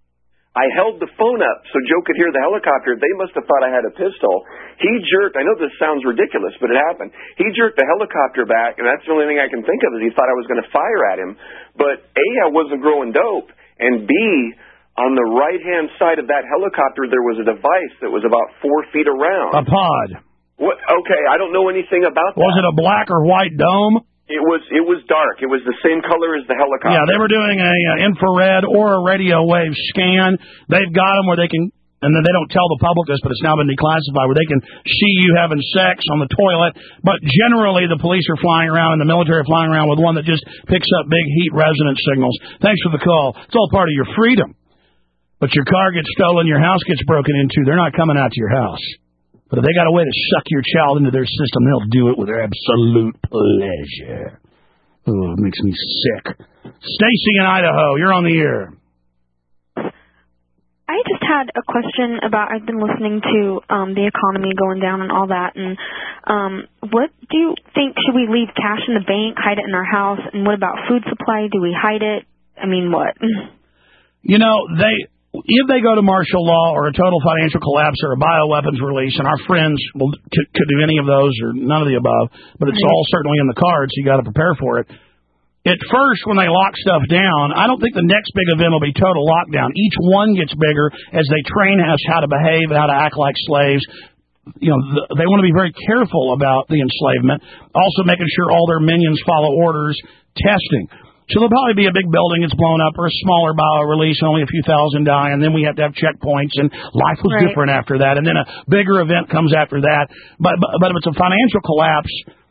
I held the phone up so Joe could hear the helicopter. They must have thought I had a pistol. He jerked. I know this sounds ridiculous, but it happened. He jerked the helicopter back, and that's the only thing I can think of is he thought I was going to fire at him. But A, I wasn't growing dope, and B, on the right-hand side of that helicopter, there was a device that was about four feet around. A pod. What? Okay, I don't know anything about that. Was it a black or white dome? It was it was dark. It was the same color as the helicopter. Yeah, they were doing a uh, infrared or a radio wave scan. They've got them where they can, and then they don't tell the public this, but it's now been declassified, where they can see you having sex on the toilet. But generally, the police are flying around and the military are flying around with one that just picks up big heat resonance signals. Thanks for the call. It's all part of your freedom. But your car gets stolen, your house gets broken into, they're not coming out to your house. But if they got a way to suck your child into their system, they'll do it with their absolute pleasure. Oh, it makes me sick. Stacy in Idaho, you're on the air. I just had a question about, I've been listening to um, the economy going down and all that, and um, what do you think, should we leave cash in the bank, hide it in our house, and what about food supply? Do we hide it? I mean, what? You know, they if they go to martial law or a total financial collapse or a bioweapons release, and our friends will, could, could do any of those or none of the above, but it's all certainly in the cards, so you got to prepare for it. At first, when they lock stuff down, I don't think the next big event will be total lockdown. Each one gets bigger as they train us how to behave and how to act like slaves. You know, they want to be very careful about the enslavement, also making sure all their minions follow orders, testing. So there'll probably be a big building that's blown up or a smaller bio-release and only a few thousand die, and then we have to have checkpoints, and life was right. different after that. And then a bigger event comes after that. But, but, but if it's a financial collapse,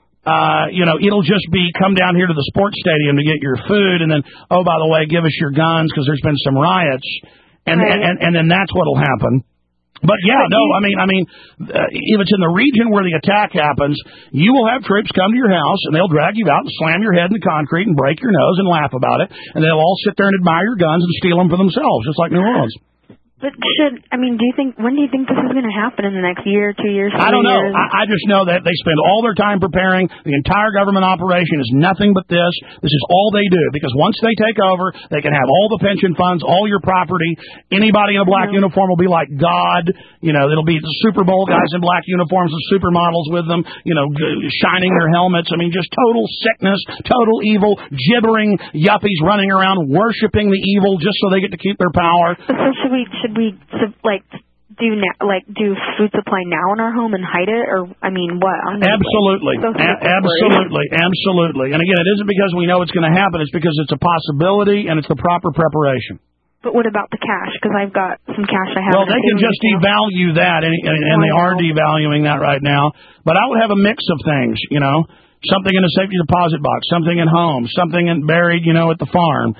Uh, you know, it'll just be come down here to the sports stadium to get your food, and then, oh, by the way, give us your guns because there's been some riots, and, right. and, and and then that's what'll happen. But yeah, no, I mean, I mean, uh, if it's in the region where the attack happens, you will have troops come to your house and they'll drag you out and slam your head in the concrete and break your nose and laugh about it, and they'll all sit there and admire your guns and steal them for themselves, just like New Orleans. But should, I mean, do you think, when do you think this is going to happen in the next year, two years, three I don't know. years? I, I just know that they spend all their time preparing. The entire government operation is nothing but this. This is all they do, because once they take over, they can have all the pension funds, all your property. Anybody in a black mm-hmm. uniform will be like God. You know, it'll be the Super Bowl guys in black uniforms with supermodels with them, you know, shining their helmets. I mean, just total sickness, total evil, gibbering yuppies running around worshiping the evil just so they get to keep their power. So should we... Should we like do na- like do food supply now in our home and hide it, or I mean what? I'm absolutely, so A- absolutely, absolutely. And again, it isn't because we know it's going to happen; it's because it's a possibility and it's the proper preparation. But what about the cash? Because I've got some cash I have. Well, they can just devalue that, and, and, and they are devaluing that right now. But I would have a mix of things, you know, something in a safety deposit box, something at home, something in, buried, you know, at the farm.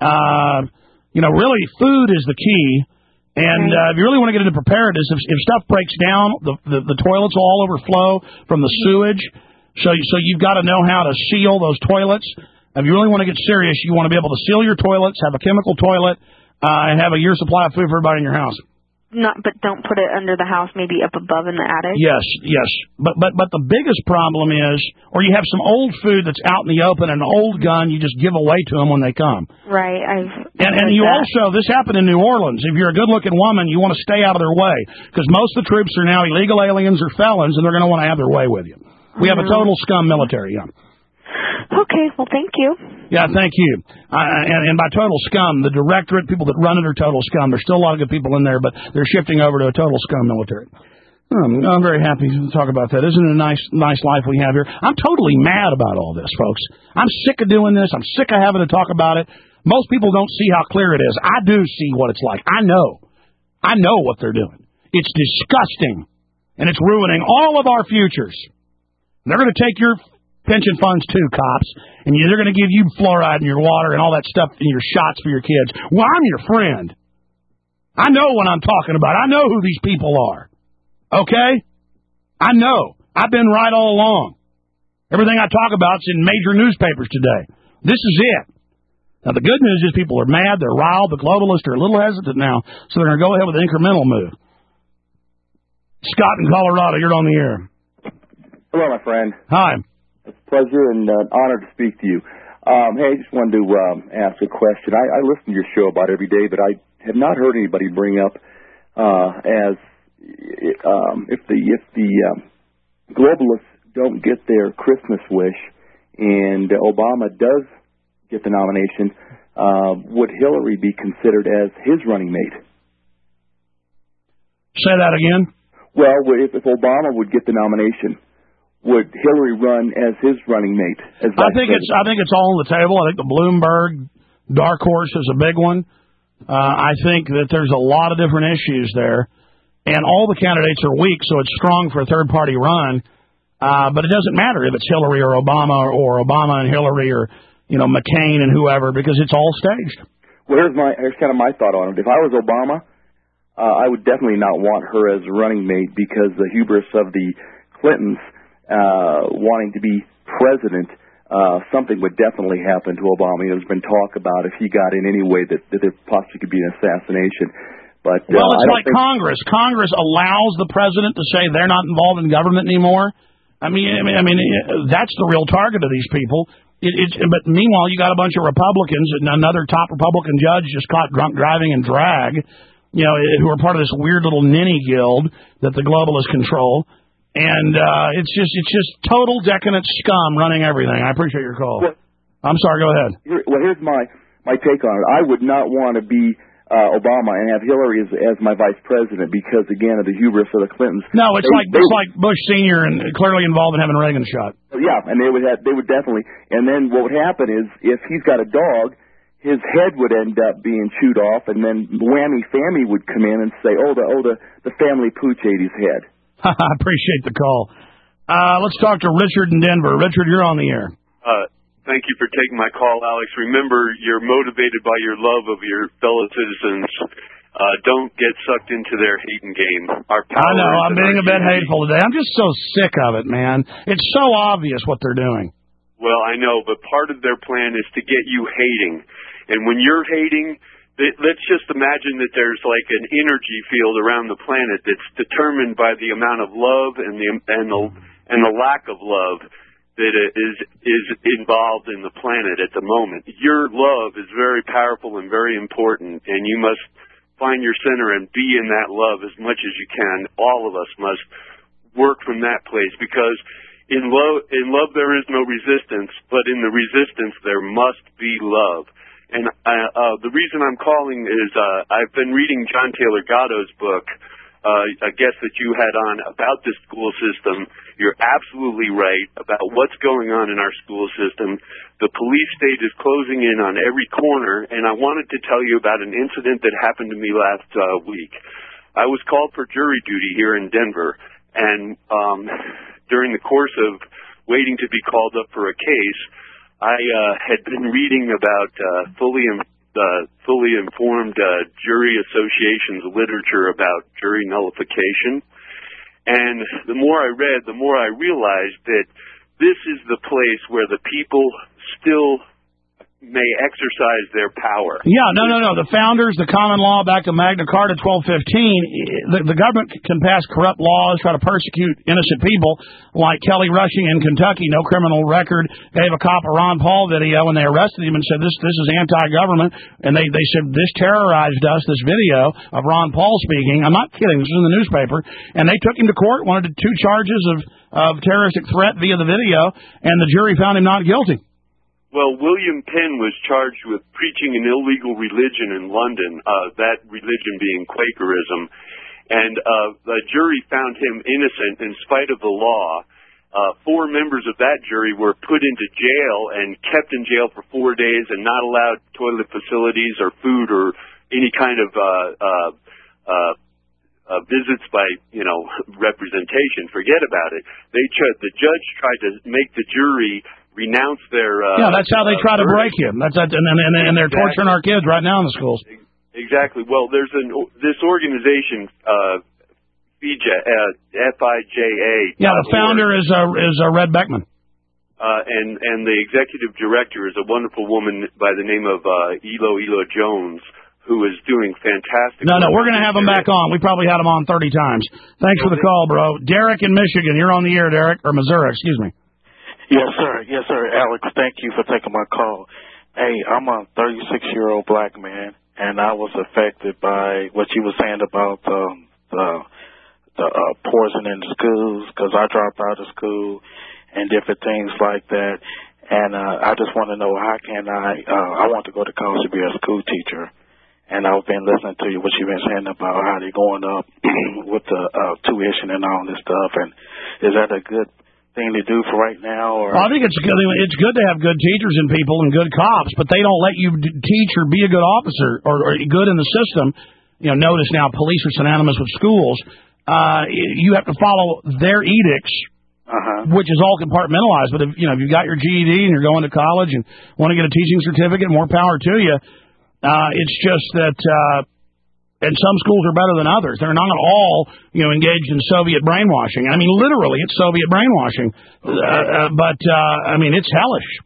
Uh, you know, really, food is the key. And uh, if you really want to get into preparedness, if, if stuff breaks down, the, the the toilets will all overflow from the sewage. So so you've got to know how to seal those toilets. If you really want to get serious, you want to be able to seal your toilets, have a chemical toilet, uh, and have a year's supply of food for everybody in your house. Not, but don't put it under the house, maybe up above in the attic. Yes, yes. But but but the biggest problem is, or you have some old food that's out in the open, and an old gun you just give away to them when they come. Right. I've. And and you that. also, this happened in New Orleans. If you're a good-looking woman, you want to stay out of their way, because most of the troops are now illegal aliens or felons, and they're going to want to have their way with you. We have a total scum military. Yeah. Okay, well, thank you. Yeah, thank you. Uh, and, and by total scum, the directorate, people that run it are total scum. There's still a lot of good people in there, but they're shifting over to a total scum military. Um, I'm very happy to talk about that. Isn't it a nice, nice life we have here? I'm totally mad about all this, folks. I'm sick of doing this. I'm sick of having to talk about it. Most people don't see how clear it is. I do see what it's like. I know. I know what they're doing. It's disgusting, and it's ruining all of our futures. They're going to take your pension funds too, cops, and they're going to give you fluoride in your water and all that stuff in your shots for your kids. Well, I'm your friend. I know what I'm talking about. I know who these people are. Okay? I know. I've been right all along. Everything I talk about is in major newspapers today. This is it. Now, the good news is people are mad, they're riled, the globalists are a little hesitant now, so they're going to go ahead with an incremental move. Scott in Colorado, you're on the air. Hello, my friend. Hi. It's a pleasure and uh, an honor to speak to you. Um, hey, I just wanted to um, ask a question. I, I listen to your show about every day, but I have not heard anybody bring up uh, as um, if the if the um, globalists don't get their Christmas wish and Obama does get the nomination, uh, would Hillary be considered as his running mate? Say that again. Well, if, if Obama would get the nomination, would Hillary run as his running mate? As I think it's I think it's all on the table. I think the Bloomberg dark horse is a big one. Uh, I think that there's a lot of different issues there, and all the candidates are weak, so it's strong for a third-party run. Uh, but it doesn't matter if it's Hillary or Obama or Obama and Hillary or you know McCain and whoever, because it's all staged. Well, here's my here's kind of my thought on it. If I was Obama, uh, I would definitely not want her as a running mate because the hubris of the Clintons. Uh, wanting to be president, uh, something would definitely happen to Obama. You know, there's been talk about if he got in any way that, that there possibly could be an assassination. But uh, well, it's I don't like think... Congress. Congress allows the president to say they're not involved in government anymore. I mean, I mean, I mean, that's the real target of these people. It, it's, but meanwhile, you got a bunch of Republicans, and another top Republican judge just caught drunk driving and drag, you know, who are part of this weird little ninny guild that the globalists control. And uh, it's just it's just total decadent scum running everything. I appreciate your call. Well, I'm sorry, go ahead. Here, well, here's my, my take on it. I would not want to be uh, Obama and have Hillary as, as my vice president because, again, of the hubris of the Clintons. No, it's they, like they, it's like Bush Senior and clearly involved in having Reagan shot. Yeah, and they would have, they would definitely. And then what would happen is if he's got a dog, his head would end up being chewed off, and then Whammy Fammy would come in and say, "Oh, the oh the the family pooch ate his head." I appreciate the call. Uh, let's talk to Richard in Denver. Richard, you're on the air. Uh, thank you for taking my call, Alex. Remember, you're motivated by your love of your fellow citizens. Uh, don't get sucked into their hating game. Our I know, I'm being a bit hateful today. I'm just so sick of it, man. It's so obvious what they're doing. Well, I know, but part of their plan is to get you hating. And when you're hating, let's just imagine that there's like an energy field around the planet that's determined by the amount of love and the and the and the lack of love that is is involved in the planet at the moment. Your love is very powerful and very important, and you must find your center and be in that love as much as you can. All of us must work from that place, because in love in love there is no resistance, but in the resistance there must be love. And uh, uh, the reason I'm calling is uh, I've been reading John Taylor Gatto's book, uh, a guest that you had on, about the school system. You're absolutely right about what's going on in our school system. The police state is closing in on every corner, and I wanted to tell you about an incident that happened to me last uh, week. I was called for jury duty here in Denver, and um, during the course of waiting to be called up for a case, I uh, had been reading about uh, fully uh, fully informed uh, jury associations literature about jury nullification. And the more I read, the more I realized that this is the place where the people still may exercise their power. Yeah, no, no, no. The founders, the common law back to Magna Carta twelve fifteen, the, the government can pass corrupt laws, try to persecute innocent people, like Kelly Rushing in Kentucky, no criminal record, gave a cop a Ron Paul video when they arrested him and said, this this is anti-government, and they, they said, this terrorized us, this video of Ron Paul speaking. I'm not kidding, this is in the newspaper, and they took him to court, wanted two charges of, of terroristic threat via the video, and the jury found him not guilty. Well, William Penn was charged with preaching an illegal religion in London, uh, that religion being Quakerism. And uh, the jury found him innocent in spite of the law. Uh, four members of that jury were put into jail and kept in jail for four days and not allowed toilet facilities or food or any kind of uh, uh, uh, uh, visits by, you know, representation. Forget about it. They ch- the judge tried to make the jury renounce their uh, yeah, that's how they try uh, to break him. That's that, and, and, and they're exactly. torturing our kids right now in the schools. Exactly. Well, there's an this organization, uh, F I J A, uh, F I J A. Yeah, the founder is uh, is uh, Red Beckman. Uh, and and the executive director is a wonderful woman by the name of uh, Elo Elo Jones, who is doing fantastic. No, no, we're going to have him back on. We probably had him on thirty times. Thanks for the call, bro. Derek in Michigan, you're on the air, Derek, or Missouri, excuse me. Yes, sir. Yes, sir. Alex, thank you for taking my call. Hey, I'm a thirty-six-year-old black man, and I was affected by what you were saying about um, the the uh, poison in the schools, because I dropped out of school and different things like that. And uh, I just want to know, how can I, uh, I want to go to college to be a school teacher. And I've been listening to you, what you've been saying about how they're going up with the uh, tuition and all this stuff. And is that a good thing to do for right now? Or well, I think it's good. It's good to have good teachers and people and good cops, but they don't let you teach or be a good officer or, or good in the system. You know, notice now police are synonymous with schools. Uh, you have to follow their edicts, uh-huh. which is all compartmentalized. But if you know if you got your G E D and you're going to college and want to get a teaching certificate, more power to you. Uh, it's just that. Uh, And some schools are better than others. They're not all, you know, engaged in Soviet brainwashing. I mean, literally, it's Soviet brainwashing. Okay. Uh, uh, but, uh, I mean, it's hellish.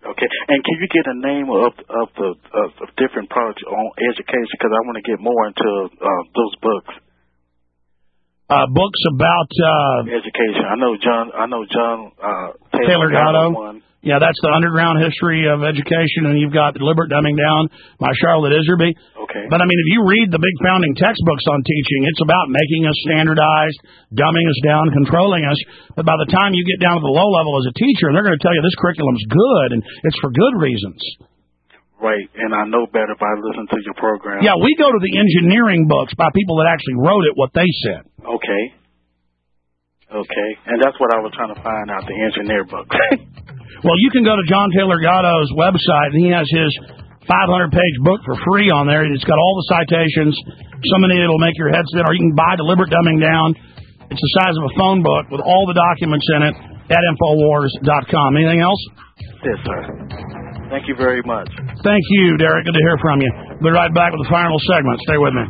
Okay, and can you get a name of of the of, of different products on education? Because I want to get more into uh, those books. Uh, books about uh, education. I know John. I know John uh, Taylor Taylor, Gatto. one. Yeah, that's the underground history of education, and you've got Deliberate Dumbing Down by Charlotte Iserby. Okay. But, I mean, if you read the big founding textbooks on teaching, it's about making us standardized, dumbing us down, controlling us. But by the time you get down to the low level as a teacher, they're going to tell you this curriculum's good, and it's for good reasons. Right, and I know better by listening to your program. Yeah, we go to the engineering books by people that actually wrote it, what they said. Okay. Okay, and that's what I was trying to find out, the engineer books. Well, you can go to John Taylor Gatto's website, and he has his five hundred page book for free on there. It's got all the citations. Some of it will make your head spin, or you can buy Deliberate Dumbing Down. It's the size of a phone book with all the documents in it at Infowars dot com. Anything else? Yes, sir. Thank you very much. Thank you, Derek. Good to hear from you. We'll be right back with the final segment. Stay with me.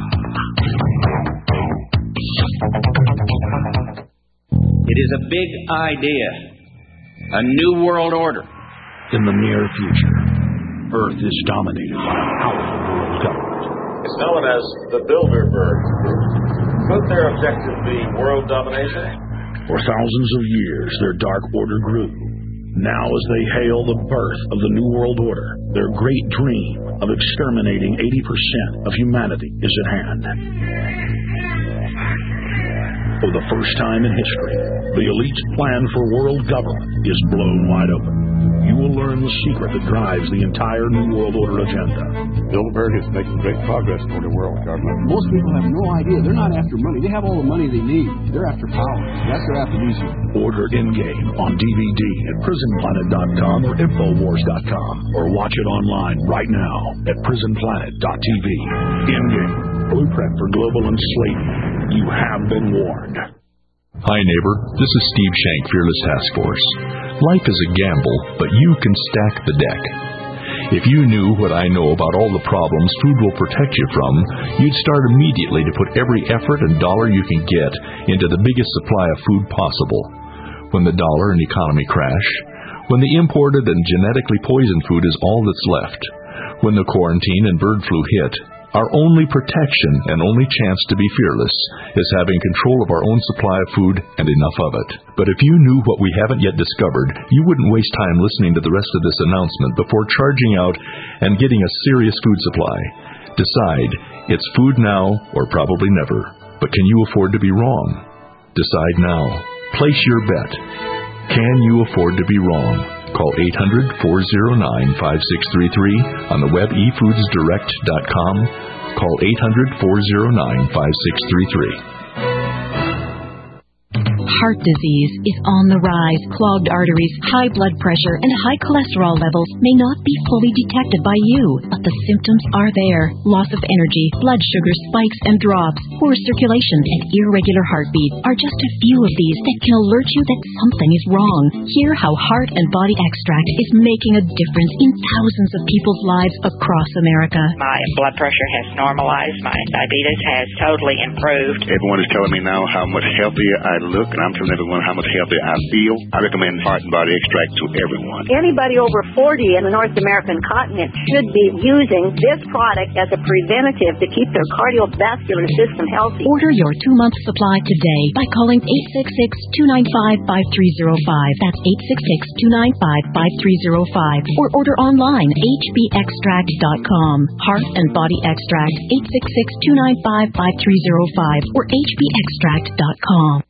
It is a big idea. A new world order. In the near future, Earth is dominated by a powerful world government. It's known as the Bilderberg Group. Could their objective be world domination? For thousands of years, their dark order grew. Now, as they hail the birth of the New World Order, their great dream of exterminating eighty percent of humanity is at hand. For the first time in history, the elite's plan for world government is blown wide open. You will learn the secret that drives the entire New World Order agenda. Bilderberg is making great progress toward a world government. Most people have no idea. They're not after money. They have all the money they need. They're after power. That's their aphrodisiac. Order In-Game on D V D at prison planet dot com or Infowars dot com, or watch it online right now at prison planet dot t v. In-Game, blueprint for global enslavement. You have been warned. Hi, neighbor. This is Steve Shank, Fearless Task Force. Life is a gamble, but you can stack the deck. If you knew what I know about all the problems food will protect you from, you'd start immediately to put every effort and dollar you can get into the biggest supply of food possible. When the dollar and economy crash, when the imported and genetically poisoned food is all that's left, when the quarantine and bird flu hit, our only protection and only chance to be fearless is having control of our own supply of food and enough of it. But if you knew what we haven't yet discovered, you wouldn't waste time listening to the rest of this announcement before charging out and getting a serious food supply. Decide, it's food now or probably never. But can you afford to be wrong? Decide now. Place your bet. Can you afford to be wrong? Call eight hundred, four oh nine, five six three three on the web e foods direct dot com. Call eight hundred, four oh nine, five six three three. Heart disease is on the rise. Clogged arteries, high blood pressure, and high cholesterol levels may not be fully detected by you, but the symptoms are there. Loss of energy, blood sugar spikes and drops, poor circulation, and irregular heartbeat are just a few of these that can alert you that something is wrong. Hear how Heart and Body Extract is making a difference in thousands of people's lives across America. My blood pressure has normalized. My diabetes has totally improved. Everyone is telling me now how much healthier I look, and I'm telling everyone how much healthier I feel. I recommend Heart and Body Extract to everyone. Anybody over forty in the North American continent should be using this product as a preventative to keep their cardiovascular system healthy. Order your two-month supply today by calling eight six six, two nine five, five three zero five. That's eight six six, two nine five, five three zero five. Or order online, h b extract dot com. Heart and Body Extract, eight six six, two nine five, five three zero five or h b extract dot com.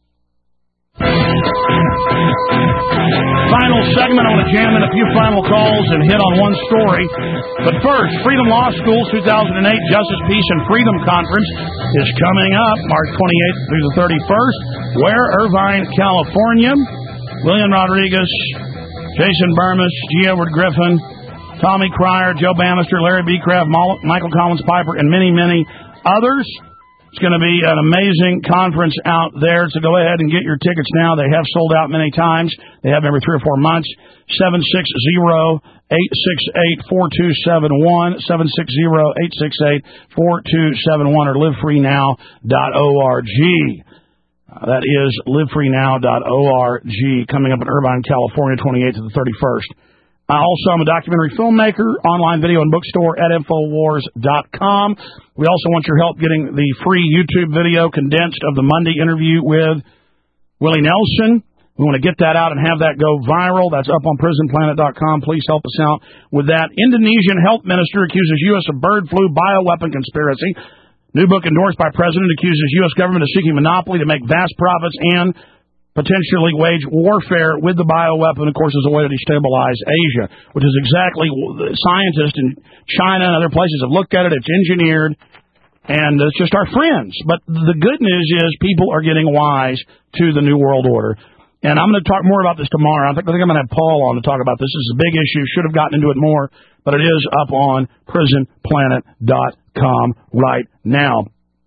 Final segment. I want to jam in a few final calls and hit on one story. But first, Freedom Law School's two thousand eight Justice, Peace, and Freedom Conference is coming up March twenty-eighth through the thirty-first. Where? Irvine, California. William Rodriguez, Jason Burmis, G. Edward Griffin, Tommy Cryer, Joe Bannister, Larry B. Craft, Michael Collins Piper, and many, many others. It's going to be an amazing conference out there, so go ahead and get your tickets now. They have sold out many times. They have every three or four months. seven six zero, eight six eight, four two seven one, seven six zero, eight six eight, four two seven one, or live free now dot org. Uh, that is live free now dot org, coming up in Irvine, California, twenty-eighth to the thirty-first. Uh, also, I'm a documentary filmmaker, online video and bookstore at Infowars dot com. We also want your help getting the free YouTube video condensed of the Monday interview with Willie Nelson. We want to get that out and have that go viral. That's up on prison planet dot com. Please help us out with that. Indonesian health minister accuses U S of bird flu bioweapon conspiracy. New book endorsed by president accuses U S government of seeking monopoly to make vast profits and potentially wage warfare with the bioweapon, of course, as a way to destabilize Asia, which is exactly scientists in China and other places have looked at it. It's engineered, and it's just our friends. But the good news is people are getting wise to the New World Order. And I'm going to talk more about this tomorrow. I think, I think I'm going to have Paul on to talk about this. This is a big issue. Should have gotten into it more, but it is up on prison planet dot com right now.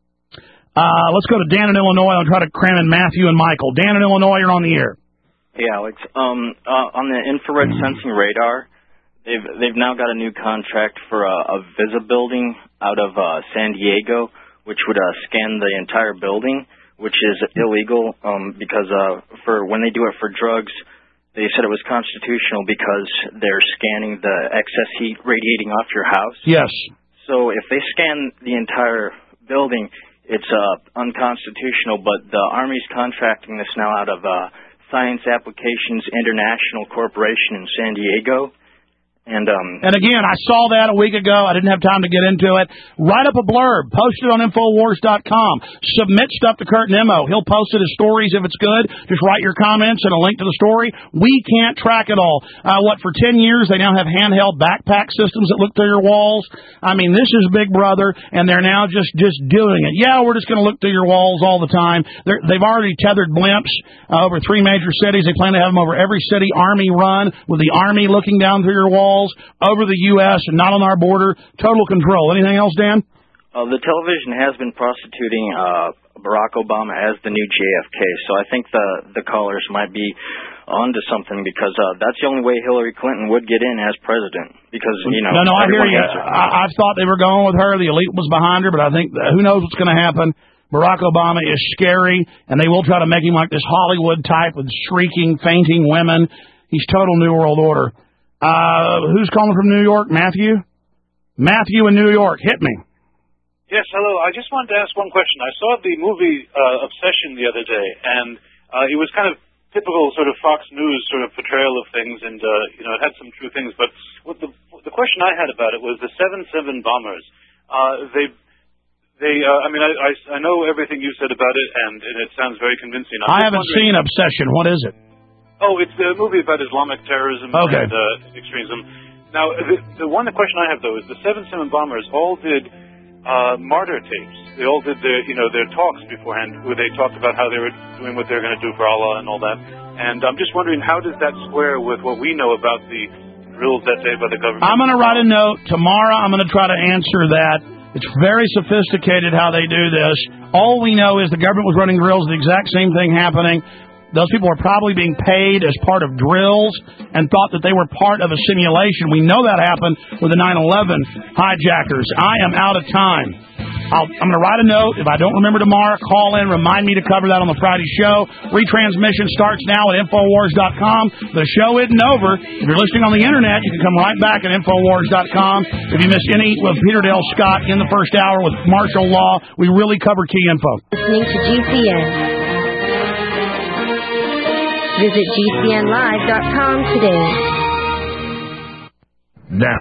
Uh, let's go to Dan in Illinois and try to cram in Matthew and Michael. Dan in Illinois, you're on the air. Hey, Alex. Um, uh, on the infrared sensing radar, they've they've now got a new contract for a, a Visa building out of uh, San Diego, which would uh, scan the entire building, which is illegal um, because uh, for when they do it for drugs, they said it was constitutional because they're scanning the excess heat radiating off your house. Yes. So if they scan the entire building, it's uh, unconstitutional, but the Army's contracting this now out of uh, Science Applications International Corporation in San Diego. And um, and again, I saw that a week ago. I didn't have time to get into it. Write up a blurb. Post it on Infowars dot com. Submit stuff to Kurt Nimmo. He'll post it as stories if it's good. Just write your comments and a link to the story. We can't track it all. Uh, what, for ten years, they now have handheld backpack systems that look through your walls? I mean, this is Big Brother, and they're now just, just doing it. Yeah, we're just going to look through your walls all the time. They're, they've already tethered blimps uh, over three major cities. They plan to have them over every city, Army run, with the Army looking down through your walls. Over the U S and not on our border. Total control. Anything else, Dan? Uh, the television has been prostituting uh, Barack Obama as the new J F K, so I think the the callers might be onto something because uh, that's the only way Hillary Clinton would get in as president. Because you know, no, no, I hear you. Her- I, I thought they were going with her. The elite was behind her, but I think uh, who knows what's going to happen. Barack Obama is scary, and they will try to make him like this Hollywood type with shrieking, fainting women. He's total New World Order. Uh, who's calling from New York? Matthew? Matthew in New York. Hit me. Yes, hello. I just wanted to ask one question. I saw the movie uh, Obsession the other day, and uh, it was kind of typical sort of Fox News sort of portrayal of things, and, uh, you know, it had some true things. But what the the question I had about it was the seven seven bombers. Uh, they, they. Uh, I mean, I, I, I know everything you said about it, and, and it sounds very convincing. I'm I haven't seen Obsession. What is it? Oh, it's a movie about Islamic terrorism okay. and uh, extremism. Now, the, the one the question I have, though, is the seven seven bombers all did uh, martyr tapes. They all did their, you know, their talks beforehand where they talked about how they were doing what they were going to do for Allah and all that. And I'm just wondering, how does that square with what we know about the drills that day by the government? I'm going to write a note. Tomorrow I'm going to try to answer that. It's very sophisticated how they do this. All we know is the government was running drills, the exact same thing happening. Those people are probably being paid as part of drills and thought that they were part of a simulation. We know that happened with the nine eleven hijackers. I am out of time. I'll, I'm going to write a note. If I don't remember tomorrow, call in. Remind me to cover that on the Friday show. Retransmission starts now at Infowars dot com. The show isn't over. If you're listening on the Internet, you can come right back at Infowars dot com. If you missed any of Peter Dale Scott in the first hour with martial law, we really cover key info. Listening to G C N. Visit G C N live dot com today. Now.